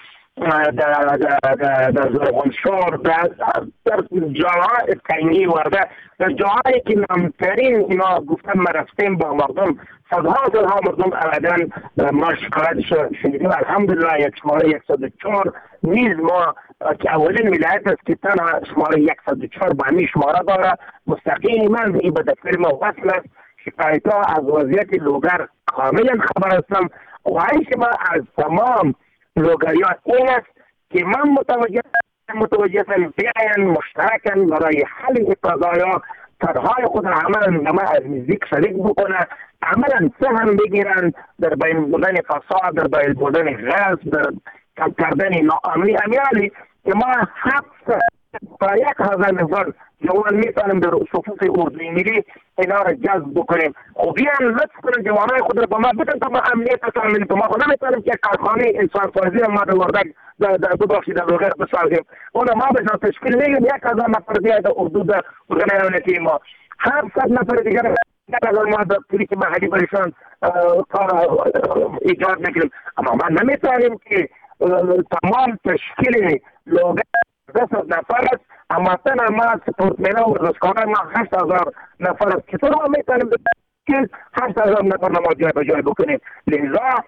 زرغنشار در جاهای تنگی ورده، در جاهایی که نامترین اینا گفتن ما رفتیم با مردم صدها مردم ابدا ما شکایت شنیدیم. الحمدلله یک شماره 104 نیز ما که اولین ولایت است که تنها شماره 104 با همین شماره داره مستقیما این به دفتر ما وصل است. شکایت ها از وضعیت لوگر کاملا خبر هستم و هیچ ما از تمام لوگریات این است که من متوجه بیاین مشترکن برای حل این قضایا، طرحهای خود را عملا از نزدیک شریک بکنه، عملا سهم بگیرن در بین بردن فساد، در بین بردن غصب، در کم کردن ناامنی امیالی که ما 700 تا 1000 نفر جوان میتونیم در صفوف اردوی ملی اینا را جذب بکنیم. خب بیان لطف کنن جوانای خود را با ما بدن تا ما امنیت تامین کنیم. ما خود نمیتونیم که کارخانه انسان سازی ما در وردک در ببخشید در لوگر بسازیم. اون ما بشن تشکیل میگیم 1000 نفر دیگه در اردو در ارگانیتی ما 700 نفر دیگر اگر ما در پولیس محلی برشان کار ایجاد میکنیم. اما ما نمیتونیم که تمام تشکیل لوگر 10 نفر است، اما تنها ما سپورتمنه و ورزشکاران ما 8000 نفر است که تو ما میتونیم که 8000 نفر ما جای به جای بکنیم. لذا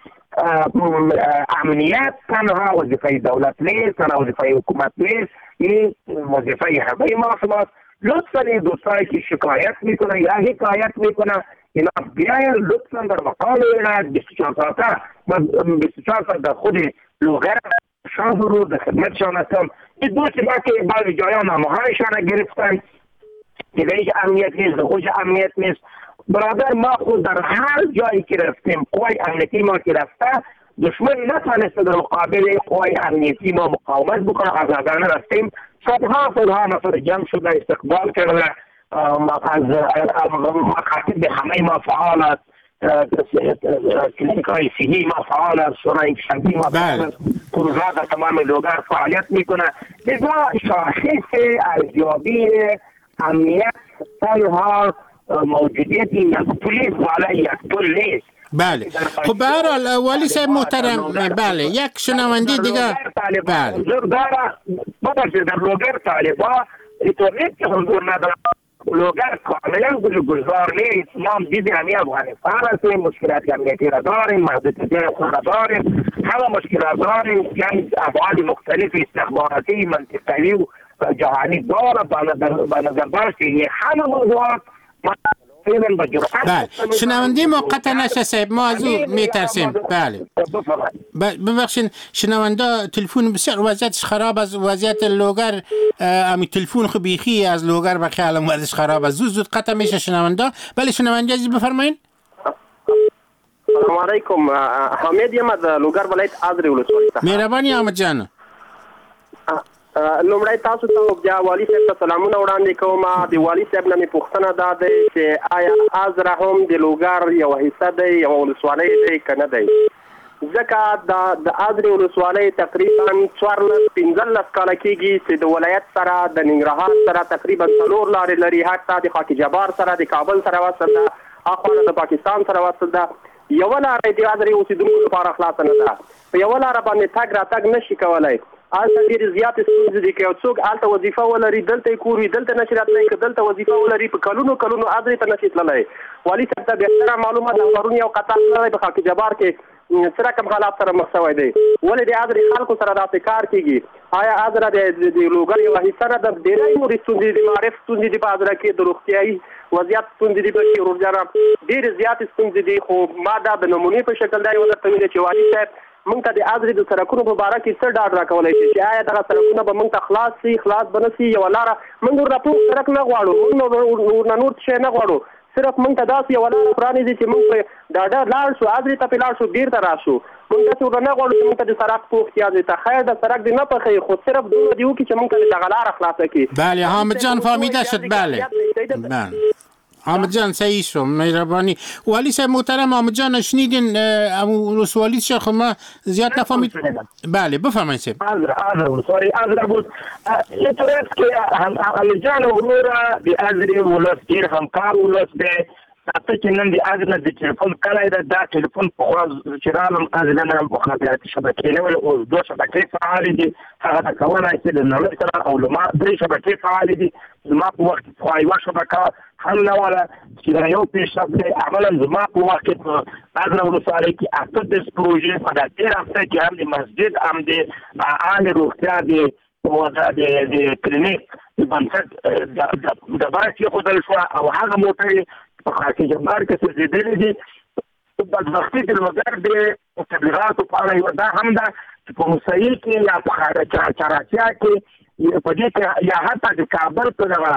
امنیت تنها وظیفه دولت نیست، تنها وظیفه حکومت نیست، این وظیفه همه ما شماست. لطفا این دوستایی که شکایت میکنه یا حکایت میکنه اینا بیاین لطفا در مقام اینا 24 ساعته 24 ساعت در خود لوگر شان رو در خدمتشان هستم. این دوستی ما که بعضی جایان نامه‌هایشان گرفتن که در اینجا امنیت نیست، در خودش امنیت نیست برادر ما خود در هر جایی که رفتیم قوای امنیتی ما که رفته دشمن نتوانسته در مقابل قوای امنیتی ما مقاومت بکنه. آزادانه رفتیم، صدها نفر جمع شده استقبال کرده از مکاتب همه ما فعال است، کلینیکای صحی ما فعال است، شورای شهری ما فعال است، پروژه در تمام لوگر فعالیت میکنه. لذا شاخص ارزیابی امنیت تنها موجودیت این پلیس والا یک پل نیست. بله خب به هر حال والی صاحب محترم، بله یک شنونده دیگه بله در لوگر طالبا اینطوریت که حضور نداره، لوگر کاملا گلزار نیست. ما هم دیدیم همین افغانستان هستیم، مشکلات امنیتی را داریم، محدودیت خود را داریم، همه مشکلات داریم، یعنی ابعاد مختلف استخباراتی منطقوی و جهانی داره. به نظر داشت همه موضوعات بله شنونده موقت نشه صاحب، ما از او میترسیم. بله ببخشید شنونده تلفن بسیار وضعیتش خراب از وضعیت لوگر، امی تلفن خو بیخی از لوگر به خیالم وضعش خراب از زود قطع میشه شنونده. بله شنونده عزیز بفرمایید. سلام علیکم، حمید یم از لوگر ولایت آذری ولسوالی څخه. مهرباني احمد جان. لومړی تاسو ته بیا والي صاحب ته سلامونه وړاندې کوم. د والي صاحب نه مې پوښتنه دا دی چې آیا آذره هم د لوګر یوه حصه دی، یوه ولسوالۍ دی که نه دی؟ ځکه د آذرې ولسوالۍ تقریبا 14-15 کاله کېږي چې د ولایت سره د ننګرهار سره تقریبا 4 لارې لري، حتی د خاک جبار سره د کابل سره وصل ده، اخوا د پاکستان سره وصل ده. یوه لاره د آذرې اوسېدونکو لپاره خلاصه نه ده، په یوه لاره باندې تګ راتګ نشي کولی. هلته ډېرې زیاتې ستونزې دي که یو څوک هلته وظیفه ولري، دلته یې کور وي، دلته نشي راتلی، که دلته وظیفه ولري په کلونو آذرې ته نشي تللی. والي صاحب ته بهتره معلومه ده پرون یو قطار تللی په خاک جبار کې څه رقم حالات سره مخ شوی دی، ولې د آذرې خلکو سره داسې کار کېږي؟ آیا آذره د لوګر یوه حصه نه ده؟ ډېری نورې ستونزې دي، معرف ستونزې دي په آذره کې، د روغتیایي وضعیت ستونزې دي پکې ورور جانه، ډېرې زیاتې ستونزې دي. خو ما دا د نمونې په شکل دا یې ودرته ویلې چې والي صاحب موږ ته د آذرې د سړکونو په باره کې څه ډاډ راکولی شي چې آیا دغه سړکونه به موږ ته خلاص شي، خلاص به نه شي؟ یوه لاره موږ ورنه ټول سړک نه غواړو، موږ ورنه نور شی نه غواړو، صرف موږ ته داسې یوه لاره پرانیزي چې موږ پرې ډاډه لاړ شو، آذرې ته پرې لاړ شو، بېرته راشو. موږ داسې ورنه نه غواړو چې موږ ته د سړک پوښتي آذرې ته، خیر د سړک دې نه پخوي، خو صرف دومره دې وکړي چې موږ ته د دغه لاره خلاصه کړي. بله حامد جان فهمیده شد. بله حامد جان صحیح شد، مهربانی. والی صاحب محترم حامد جان شنیدین ولسوالی شیخ ما زیاد نفهمید. بله بفرمایید صاحب. آذره بود اینطور است که حامد جان ورورا د آذرې ولس ډېر همکار ولس دی. حتی چې نن د آذرې د تلیفون کلی ده، دا تلیفون پخوا چې رالم آذرې نه مخابراتي شبکې نه ولې، اوس 2 شبکې فعالې دي. هغه ته کولی شي د نړۍ سره او له ما 3 شبکې فعالې دي. زما په وخت کې پخوا یوه شبکه هم نه وله چې دا یو پیشرفت دی. عملا زما په وخت کې په آذره ولسوالۍ کې 18 پروژې په دا 13 هفته کې هم د مسجد، هم د عامې روغتیا، د کلینیک د بنسټ ډبره کېښودل شوه او هغه موټرې په خاک جبار کې سوځېدلې دي. بدبختي د لوګر د تبلیغاتو په اړه یوه دا هم ده چې په موسهي کې یا په چاراتیا کې په دې کې یا حتی د کابل په دغه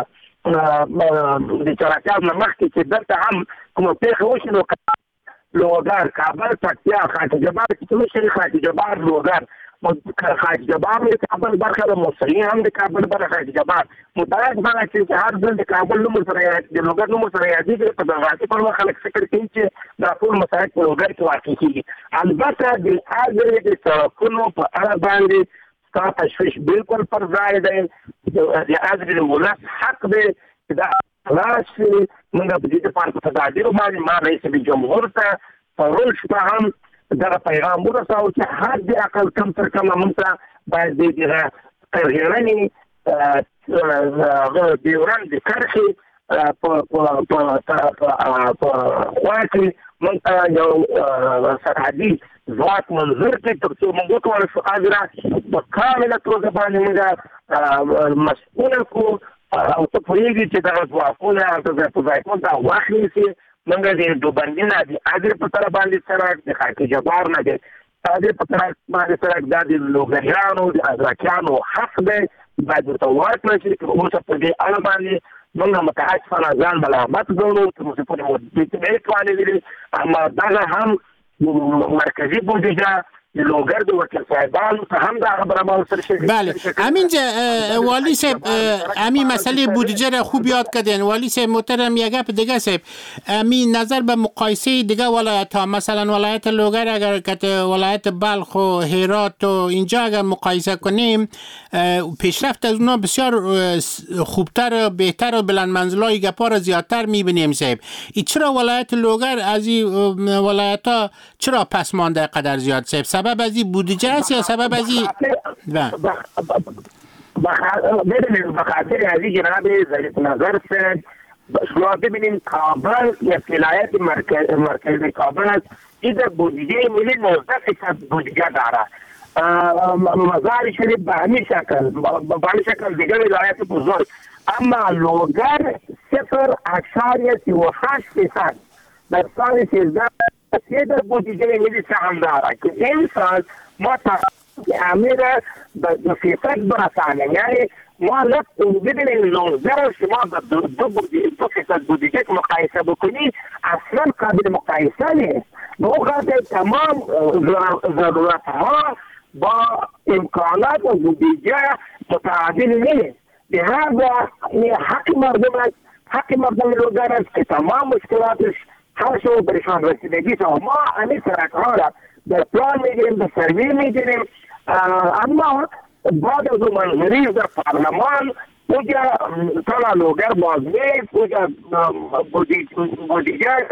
د چاراتیا نه مخکې چې دلته هم کومه پېښه وشي نو لوګر، کابل، پکتیا، خاک جبار کې څه شي، خاک جبار، لوګر، خاک جبار د کابل برخه ده، موسهي هم د کابل برخه، خاک جبار متعارف باندې چې هر ځل د کابل نوم سره د لوګر نوم سره یادېږي. په دغه پر وخت خلک فکر کوي چې دا ټول مسایل په لوګر کې واقع کېږي. البته د آذرې د سړکونو په اړه باندې ستا تشویش بالکل پر ځای دی. د آذرې د ولس حق دی چې دا خلاص شي. موږ په دې لپاره په تدابیرو باندې ما رئیس جمهور ته پرون شپه هم دغه پیغام ورساو چې حد اقل کم تر کمه موږ ته باید د دغه تغییرنې ډیورند د کرښې په خوا کې موږ ته یو سرحدي ځواک منظور کړي تر څو موږ وکولی شو آذره په کامله توګه باندې موږ مسؤوله کړو او ته پوهېږي چې دغه ځواکونه هلته ځای په ځای کول دا وخت نیسي. موږ د دوبندي نه د آذرې په طرف باندې سړک، د خاک جبار نه د آذرې په طرف باندې سړک، دا د لوګریانو د آذرکیانو حق دی، باید ورته ووایو چې اوس په دې اړه باندې موږ متاسفانه ځان ملامت ګڼو چې په مدیریت باندې اما دا هم مرکزی بودجه لوگر دو وکیل صاحبانو ته هم دا خبره ما سره شریک. بله همینجا والی صاحب همین مسئله بودجه را خوب یاد کردین. والی صاحب محترم یک گپ دیگه صاحب، همین نظر به مقایسه دیگه ولایت ها، مثلا ولایت لوگر اگر که ولایت بلخ و هرات و اینجا اگر مقایسه کنیم پیشرفت از اونا بسیار خوبتر و بهتر و بلند منزلای گپا را زیادتر میبینیم صاحب. چرا ولایت لوگر از این ولایت ها چرا پس مانده قدر زیاد صاحب؟ سبب از این بودجه است یا سبب از این ببینید بخاطر از این جناب ظریف نظر سے شما ببینید کابل یک ولایت مرکزی کابل است. این در بودجه ملی 19% بودجه داره. مزار شریف به همین شکل دیگر ولایت بزرگ، اما لوگر 0.38% در سال 13 در بودجه ملی سهم داره که این سال ما امیر به فیصد برسانیم. یعنی ما ببینیم 19 شما دو فیصد بودجه که مقایسه بکنید اصلا قابل مقایسه نیست. بخاطر تمام ضرورت ها با امکانات و بودجه متعادل نیست. لهذا حق مردم لوگر است که تمام مشکلاتش حل شو برشان رسیدگی شو. ما همین سرک ها را در پلان میگیریم، در سروی میگیریم، اما بعد از اون منظوری در پارلمان اونجا طلا لوگر باز نیست، اونجا بودجه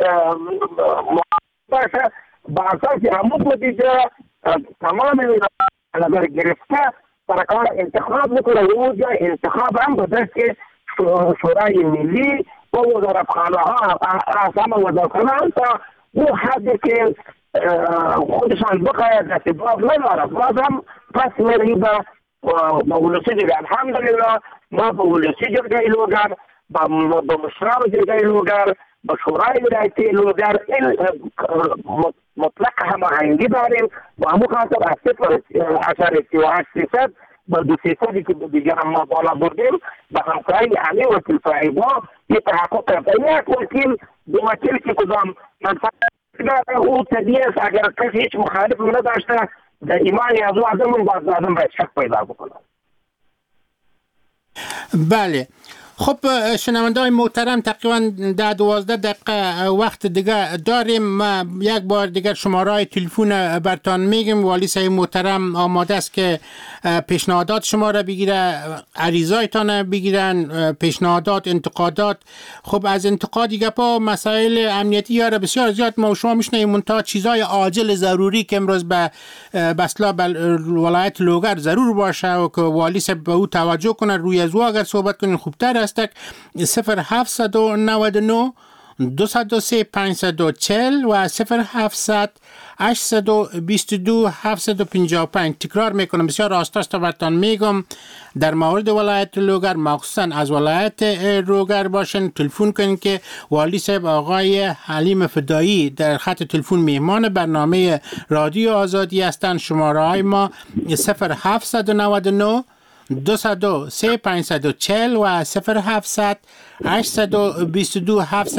باشه با اساس همون بودجه تمام نظر گرفته سرکار انتخاب میکنه. اونجا انتخاب هم به دست شورای ملی و وزارت خانه ها اعظم وزارتخانه هم تا او حدی که خودشان بخواهد دستباب نداره باز هم پس میری به ولسی جرگه. الحمدلله ما به ولسی جرگه لوگر، به مشران جرگه لوگر، به شورای ولایتی لوگر این مطلق هماهنگی داریم و همون خاطر از 0.38% با 2% که دیگر ما بالا بردیم با همکاری علی وکیل صاحبا یه تحقق کرد. یک وکیل دو وکیل که کدام منفعت او طبیعی است اگر کسی هیچ مخالف نداشته در ایمانی از او آدم باز آدم باید شک پیدا بکنه. بله خب شنونده‌های محترم تقریبا 10-12 دقیقه وقت دیگه داریم. ما یک بار دیگر شماره تلفن برتان میگیم. والی صاحب محترم آماده است که پیشنهادات شما را بگیره، عریضایتان بگیرن، پیشنهادات، انتقادات. خب از انتقادی گپا مسائل امنیتی یا بسیار زیاد ما و شما میشنیم، منتها چیزای عاجل ضروری که امروز به بسلا ولایت لوگر ضرور باشه و که والی صاحب به او توجه کنه، روی از او اگر صحبت کنین خوبتر است. 0799 203 540 و 0700 822 755. تکرار میکنم بسیار آستاست براتان میگم در مورد ولایت لوگر مخصوصا از ولایت لوگر باشن تلفن کنین که والی صاحب آقای حلیم فدایی در خط تلفن میهمان برنامه رادیو آزادی هستند. شماره های ما 0799 203 540 و 0700 822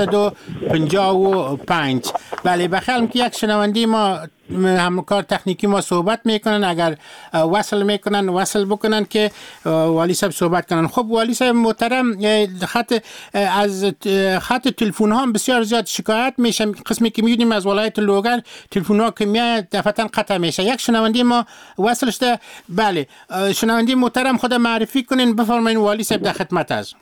755. بله بخیالم که یک شنوندی ما همکار تکنیکی ما صحبت میکنن، اگر وصل میکنن وصل بکنن که والی صاحب صحبت کنن. خب والی صاحب محترم از خط تلفن ها بسیار زیاد شکایت میشه. قسمی که میدونیم از ولایت لوگر تلفن ها که میاد دفعتا قطع میشه. یک شنوندی ما وصل شده. بله شنوندی محترم خود معرفی کنین بفرمایین. والی صاحب در خدمت است.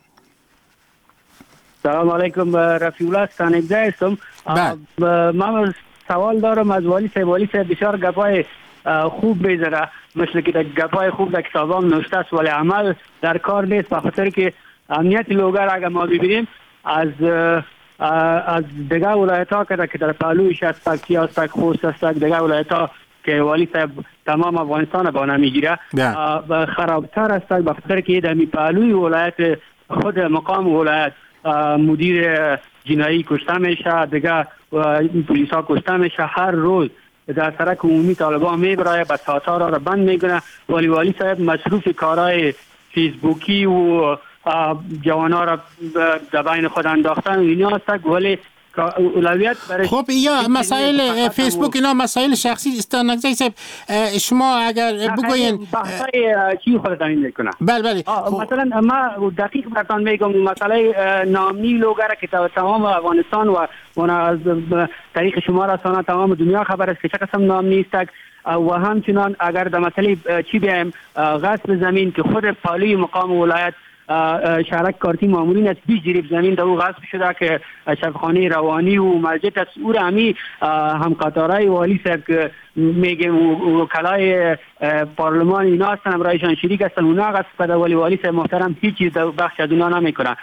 سلام علیکم رفیع الله استانبزه هستم. من سوال دارم از والی صاحب. والی صاحب بسیار گپای خوب میزنه، مثل که گپای خوب در کتابام نوشته است ولی عمل در کار نیست. به خاطر که امنیت لوگر اگر ما ببینیم از دیگر ولایت ها که در پهلویش است، کی است، خوست است، دیگر ولایت ها که والی صاحب تمام افغانستان با نمیگیره خرابتر است. به خاطر که در پهلوی ولایت خود مقام ولایت مدیر جنایی کشته میشه، دیگه پلیس ها کشته میشه. هر روز در سرک عمومی طالبان میبرای به تاتار را بند میکنه. ولی والی صاحب مصروف کارهای فیسبوکی و جوانا را در بین خود انداختن و اینا هست، ولی اولویت برای خب یا مسائل فیسبوک اینا مسائل شخصی است. نگذاری صاحب شما اگر بگوین بحثای چی خود تعیین میکنه. بله مثلا ما دقیق براتون میگم مسئله نامنی لوگره که تمام افغانستان و از طریق شما رسانه تمام دنیا خبر است که چه قسم نامنی است. و همچنان اگر در مسئله چی بیایم غصب زمین که خود پالی مقام ولایت شهرک کارتی مامورین از 20 جریب زمین در او غصب شده که شفاخانه روانی و مسجد است. او را همی همکاتارای والی صاحب که میگیم وکلای پارلمان اینا هستن امرایشان شریک هستن اونا غصب کرده، ولی والی صاحب محترم هیچ چیز در بخش از اونا نمیکنه.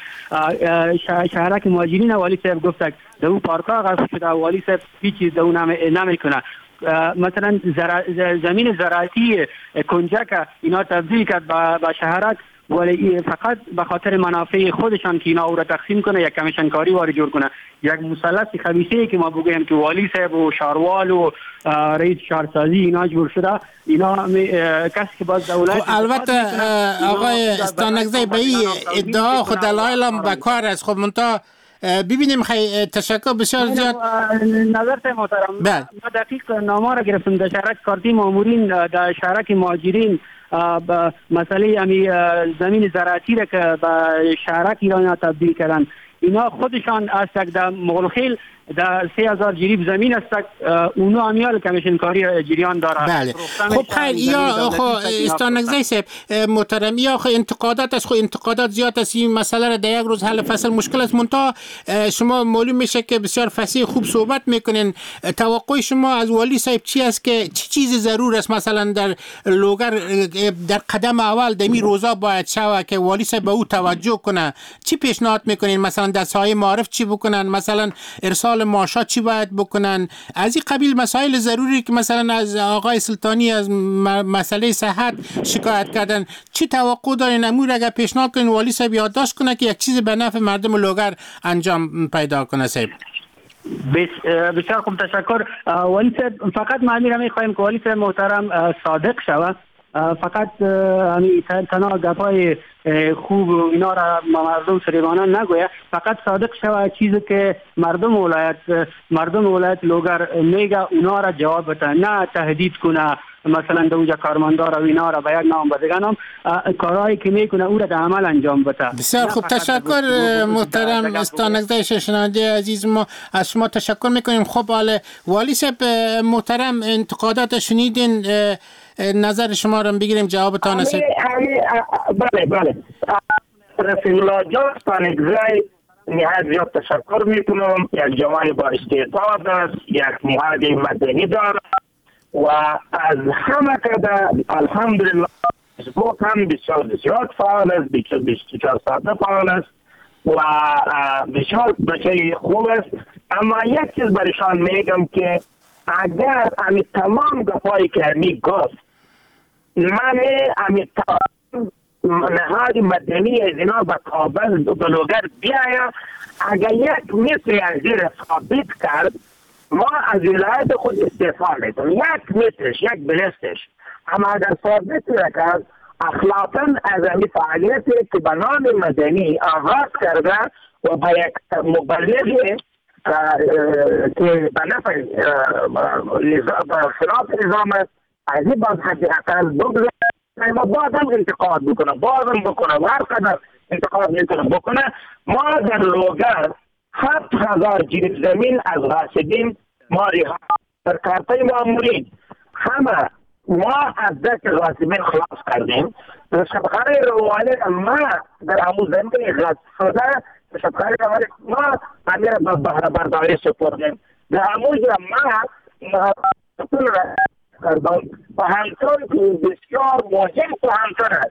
شهرک مهاجرین والی صاحب گفت در او پارکا غصب شده، والی صاحب هیچ چیز در او نمیکنه. مثلا زمین زراعتی کنجک اینا تبدیل کرد به شهرک، ولی فقط به خاطر منافع خودشان که اینا او را تقسیم کنه یک کمیشنکاری وارد جور کنه. یک مثلث خبیثه که ما بگویم که والی صاحب و شهروال و رئیس شهرسازی اینا جور شده، اینا کسی که باز دولت البته آقای استانکزی به این ادعا خود دلایل هم بکار است. خب منتها ببینیم خیلی تشکر بسیار زیاد. نظر محترم ما دقیق نامه را گرفتم در شهرک کارتی مامورین در شهرک مهاجرین مسئله زمین زراعتی را که به شهرک ایران تبدیل کردن. اینا خودشان است در مغلخیل در 3000 جریب زمین است، اونا امیال کمیشنکاری جریان داره. بله خب خیر یا خب استانکزی صاحب محترم یا خب انتقادات است، خب انتقادات زیاد است. این مسئله را در یک روز حل فصل مشکل است. منتها شما معلوم میشه که بسیار فصیح خوب صحبت میکنین. توقع شما از والی صاحب چی است که چی چیز ضرور است مثلا در لوگر در قدم اول دمی روزا باید شوه که والی صاحب به او توجه کنه؟ چی پیشنهاد میکنین؟ مثلا دستهای معارف چی بکنن؟ مثلا ارسال معاشات چی باید بکنن؟ از این قبیل مسائل ضروری که مثلا از آقای سلطانی از مسئله صحت شکایت کردن، چی توقع دارین امور اگر پیشنهاد کنین والی صاحب یادداشت کنه که یک چیز به نفع مردم لوگر انجام پیدا کنه؟ صاحب بسیار خوب تشکر. والی صاحب فقط ما میخوایم که والی صاحب محترم صادق شود، فقط تنها گپای خوب اینا را مردم سریبانه نگویه، فقط صادق شوه چیزی که مردم ولایت لوگر میگه اونا را جواب بده، نه تهدید کنه مثلا دوجا کارمندار و اینا را به یک نام بدگن هم کارهایی که میکنه او را در عمل انجام بده. بسیار خوب تشکر محترم استانکزی شنونده عزیز، ما از شما تشکر میکنیم. خب والی صاحب محترم انتقادات شنیدین، نظر شما رو بگیریم جوابتان است. بله رفیق الله جان استانکزی نهایت زیاد تشکر میکنم. یک جوان با استعداد است، یک نهاد مدنی دارد و از همه کده الحمدلله فیسبوک هم بسیار زیاد فعال است، 24 ساعته فعال است و بسیار بچه خوب است. اما یک چیز برایشان میگم که اگر امی تمام گفایی که امی گفت من امی نهاد مدنی از اینا به کابل بلوگر بیایم، اگر یک متر از زیر ثابت کرد ما از ولایت خود استعفا میدیم، یک مترش یک بلستش. اما اگر ثابت نکرد اخلاقا از امی فعالیتی که به نام مدنی آغاز کرده و با یک مبلغ که به نفع خلاف نظام است از این باز حداقل بگذاره ما بازم انتقاد بکنه و هر قدر انتقاد میتونه بکنه. ما در لوگر 7000 جریب زمین از غاصبین ما رها در کارتای مامورین همه ما از دست غاصبین خلاص کردیم. در شبخانه روانی ما در امو زمین غاصب شده شبخانه روانی ما امیر بهره برداری سپردیم. در اموجه ما و همچون که بسیار مهم تو همچون است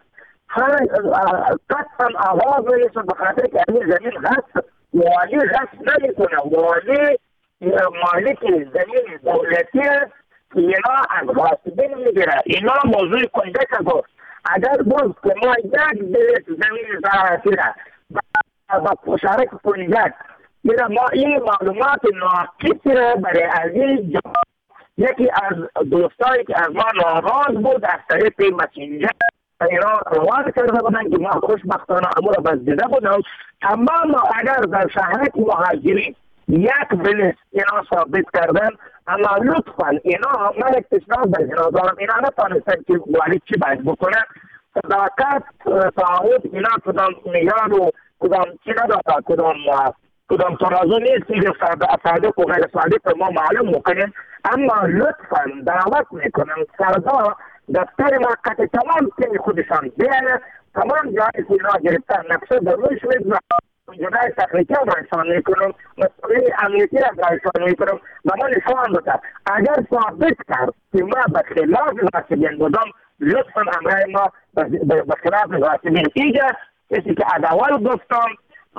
قطعا آواز میرسون به خاطر که امیر زمین غصب والی غصب نمی کنه. والی مالک زمین دولتی است که اینا از غاصبین میگیره. اینا موضوع کنجک گفت اگر باز که ما یک بلیت زمین زراعتی را با شرک کنجک ما این معلومات ناقصی را برای عزیز یکی از دوستایی که از ما ناراض بود از طریق مسنجر اینا روان کرده بودن که ما خوشبختانه امور بس دیده بودم. تمام اگر در شهرک مهاجرین یک بلیس اینا ثابت کردن، اما لطفا اینا من اکتشاف در جناب دارم، اینا نتانستن که والی چی باید بکنن. صداقت تعهد اینا کدام معیار و کدام چی نداره، کدام ترازو نیست که صادق و غیر صادق ما معلوم میکنیم. اما لطفا دعوت میکنم فردا دفتر موقت تمام تیم خودشان بیاید، تمام جایی که اینا گرفتن نقشه در روش میزنن، جنای تخریکی را ارسال میکنم، مسئولی امنیتی را ارسال میکنم و من نشان بده اگر ثابت کرد که ما به خلاف غاصبین بودم، لطفا همراه ما به خلاف غاصبین. اینجا کسی که ادوال گفتم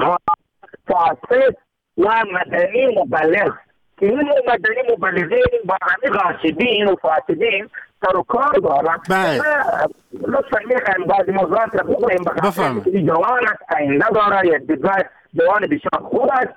فاسد و مدنی مبلغ که این مدنی مبلغین با همه غاصبین و فاسدین سر و کار دارن. لطفا میخوایم بعضی موضوعات را بگویم بخاطر که جوان است، آینده داره، یک دیدگاه جوان بسیار خوب است.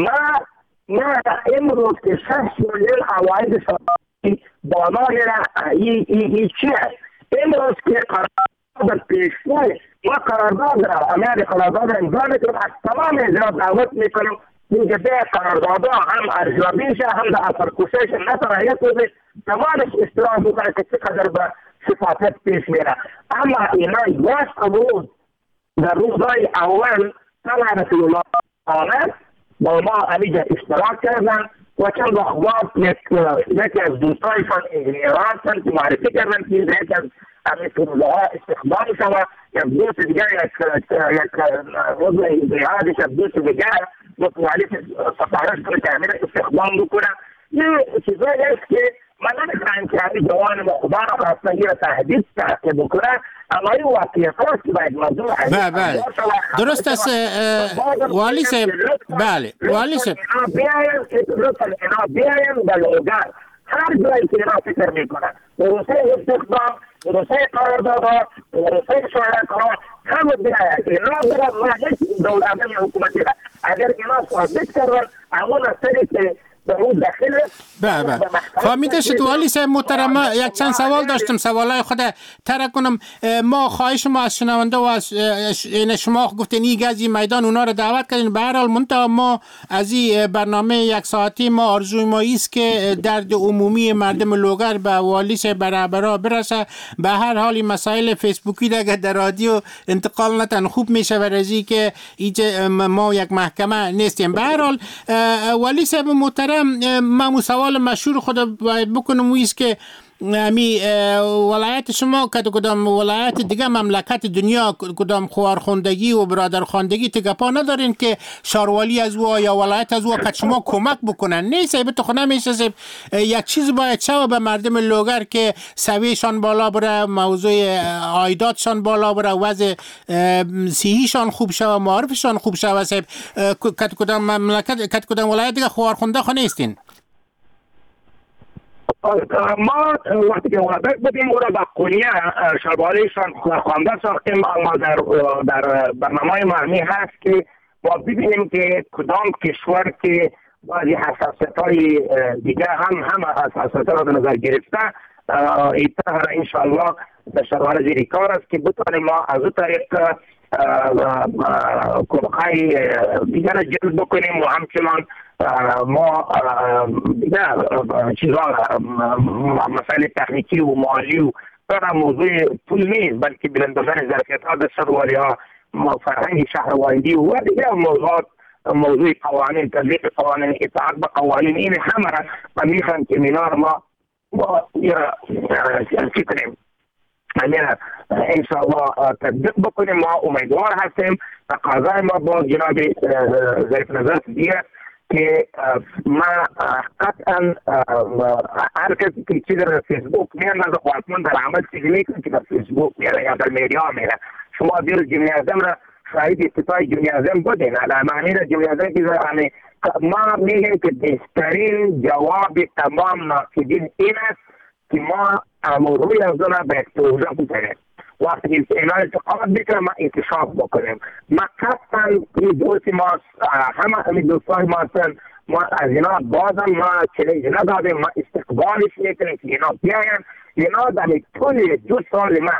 ما امروز که 6 میلیون عواید شما بالای را این چی است؟ امروز که قرارداد پیشوی ما قرارداد را امیال قرارداد را امضا میکنم، از تمام اجرا دعوت میکنم اینکه به قراردادها هم ارزیابی شه، هم در اثرکشیش نترایت بوده، تمامش اصلاح میکنه که چقدر به صفاتت پیش میره. اما اینا یک روز در روزهای اول طلعت الله آمد با ما علیجا اشتراک کردن و چند اخبار یکی از دوستایشان انجینیران که معرفی کردن که یکی از روزه ها استخدام شود، یک دوست دیگر یک روز انجیهادش یک دوست دیگر متوالیف سفارش کنه که همین استخدام بکنه. یه چیزایی است که من نمیخوایم که همین جوان ما خدا را خواستن یه تهدید بکنه، اما این واقعیت هاست که باید موضوع بله درست است والی صاحب. بله والی صاحب اینا بیایم در لوگر هر جایی که اینا فکر میکنن درسته استخدام، درسته قراردادها، درسته شرکت‌ها همه بیاید اینا برای واحد دولت حکومتی را اگر اینا ثابت کردن همون اثری که بله فهمیده شد. والی صاحب محترم، یک چند سوال داشتم، سوالای خود ترک کنم. ما خواهش ما از شنونده و از شما گفتین این گزی میدان اونا رو دعوت کردین، به هر حال منتها ما از این برنامه یک ساعتی ما آرزوی ما است که درد عمومی مردم لوگر به والی صاحب برابر برسه. به هر حال مسائل فیسبوکی دیگه در رادیو انتقال نتن خوب میشه ورزی که ما یک محکمه نیستیم. به هر حال والی صاحب محترم، من سوال مشهور خود باید بکنم ویست که امی ولایت شما کدام ولایت دیگه مملکت دنیا کدام خوارخوندگی و برادرخواندگی تگپا ندارین که شاروالی از او یا ولایت از او که شما کمک بکنن؟ نیست به تو خود نمیشه. یک چیز باید شو به مردم لوگر که سویشان بالا بره، موضوع عایداتشان بالا بره، وضع صحیشان خوب شو، معارفشان خوب شو. کدام مملکت کدام ولایت دیگه خوارخونده خو نیستین؟ ما وقتی که وابق بودیم او را با قونیه شربالیشان خوانده ساختیم، اما در برنامه معنی هست که ما ببینیم که کدام کشور که بعضی حساسیت های دیگه هم حساسیت را به نظر گرفته ایتها انشاءالله در شربال زیری کار است که بتانیم ما از او طریق کمک‌های دیگر جلب بکنیم و همچنان ما دیگر چیزها مسائل تکنیکی و مالی و برای موضوع پول نیست بلکه بلندازن ظرفیت‌ها در شهروالی ها، فرهنگ شهروندی و دیگر موضوعات، موضوع قوانین، تطبیق قوانین، اطاعت به قوانین، این همه را من میخوام که مینار ما چی کنیم امیر انشاءالله تطبیق بکنیم. ما امیدوار هستیم. تقاضای ما با جناب ظریف نظر دیگه که ما قطعا هر کسی که چیز در فیسبوک میره نظر خواهدمون در عمل چیزی میکنه که در فیسبوک میره یا در میدیا میره. شما دیر جمعی ازم را شاید اتفاقی جمعی ازم بودین علامانی را جمعی ازم که ما میگیم که بهترین جواب تمام ناقدین این است که ما روی از دونه به توجه بکنیم. وقتی که اینا انتقاد بکنم ما انتشاف بکنیم. ما قطعا این دوستی ما همه امی دوستای ما هستن، ما از اینا بازم ما چلنج ندادیم، ما استقبالش میکنیم که اینا بیاین. اینا در طول 2 سال ما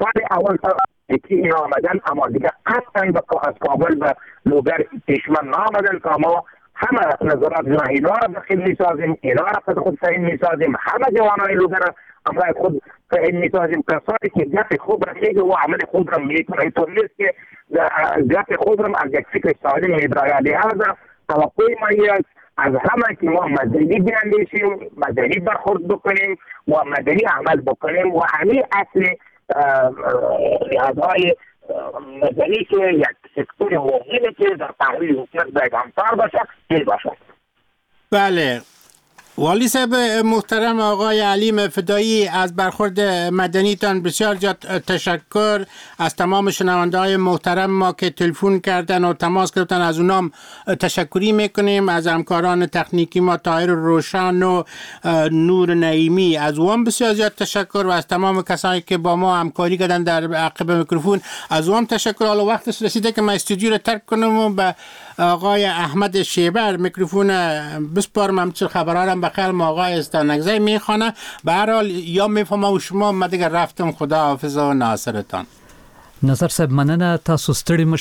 سال اول که اینا آمدن، اما دیگه قطعا از کابل به لوگر کشمن نامدن که ما همه نظارت اینا را دخیل میسازیم، اینا را خود تعیین میسازیم، همه جوانای لوگر امرای خود تعیین میسازیم. کسانی که گپ خود را میگه و عمل خود را میکنه، اینطور نیست که گپ خود را از یک فکر سالم میبراید. لحاظا توقع ما از همه که ما مدنی بیاندیشیم، مدنی برخورد بکنیم و مدنی عمل بکنیم و همین اصل لحاظهای مدنی که یک سکتور مهمی که در تحویل حکومت باید همکار باشه این باشه. بله، والی صاحب محترم آقای علیم فدایی، از برخورد مدنیتان بسیار تشکر. از تمام شنونده های محترم ما که تلفن کردن و تماس گرفتن از اونام تشکری میکنیم. از همکاران تکنیکی ما طاهر روشن و نور نعیمی، از اونام بسیار زیاد تشکر و از تمام کسانی که با ما همکاری کردن در عقب میکروفون از اونام تشکر. حالا وقتش رسیده که من استودیو رو ترک کنم و به آقای احمد شیبر میکروفون بسپارم. همچنین خبرارم بخیر آقای استانگزی میخوانه. به هر حال یا میفهمم و شما، من دیگه رفتم. خدا حافظ و ناصرتان. نظر صاحب مننه. تاسو ستړي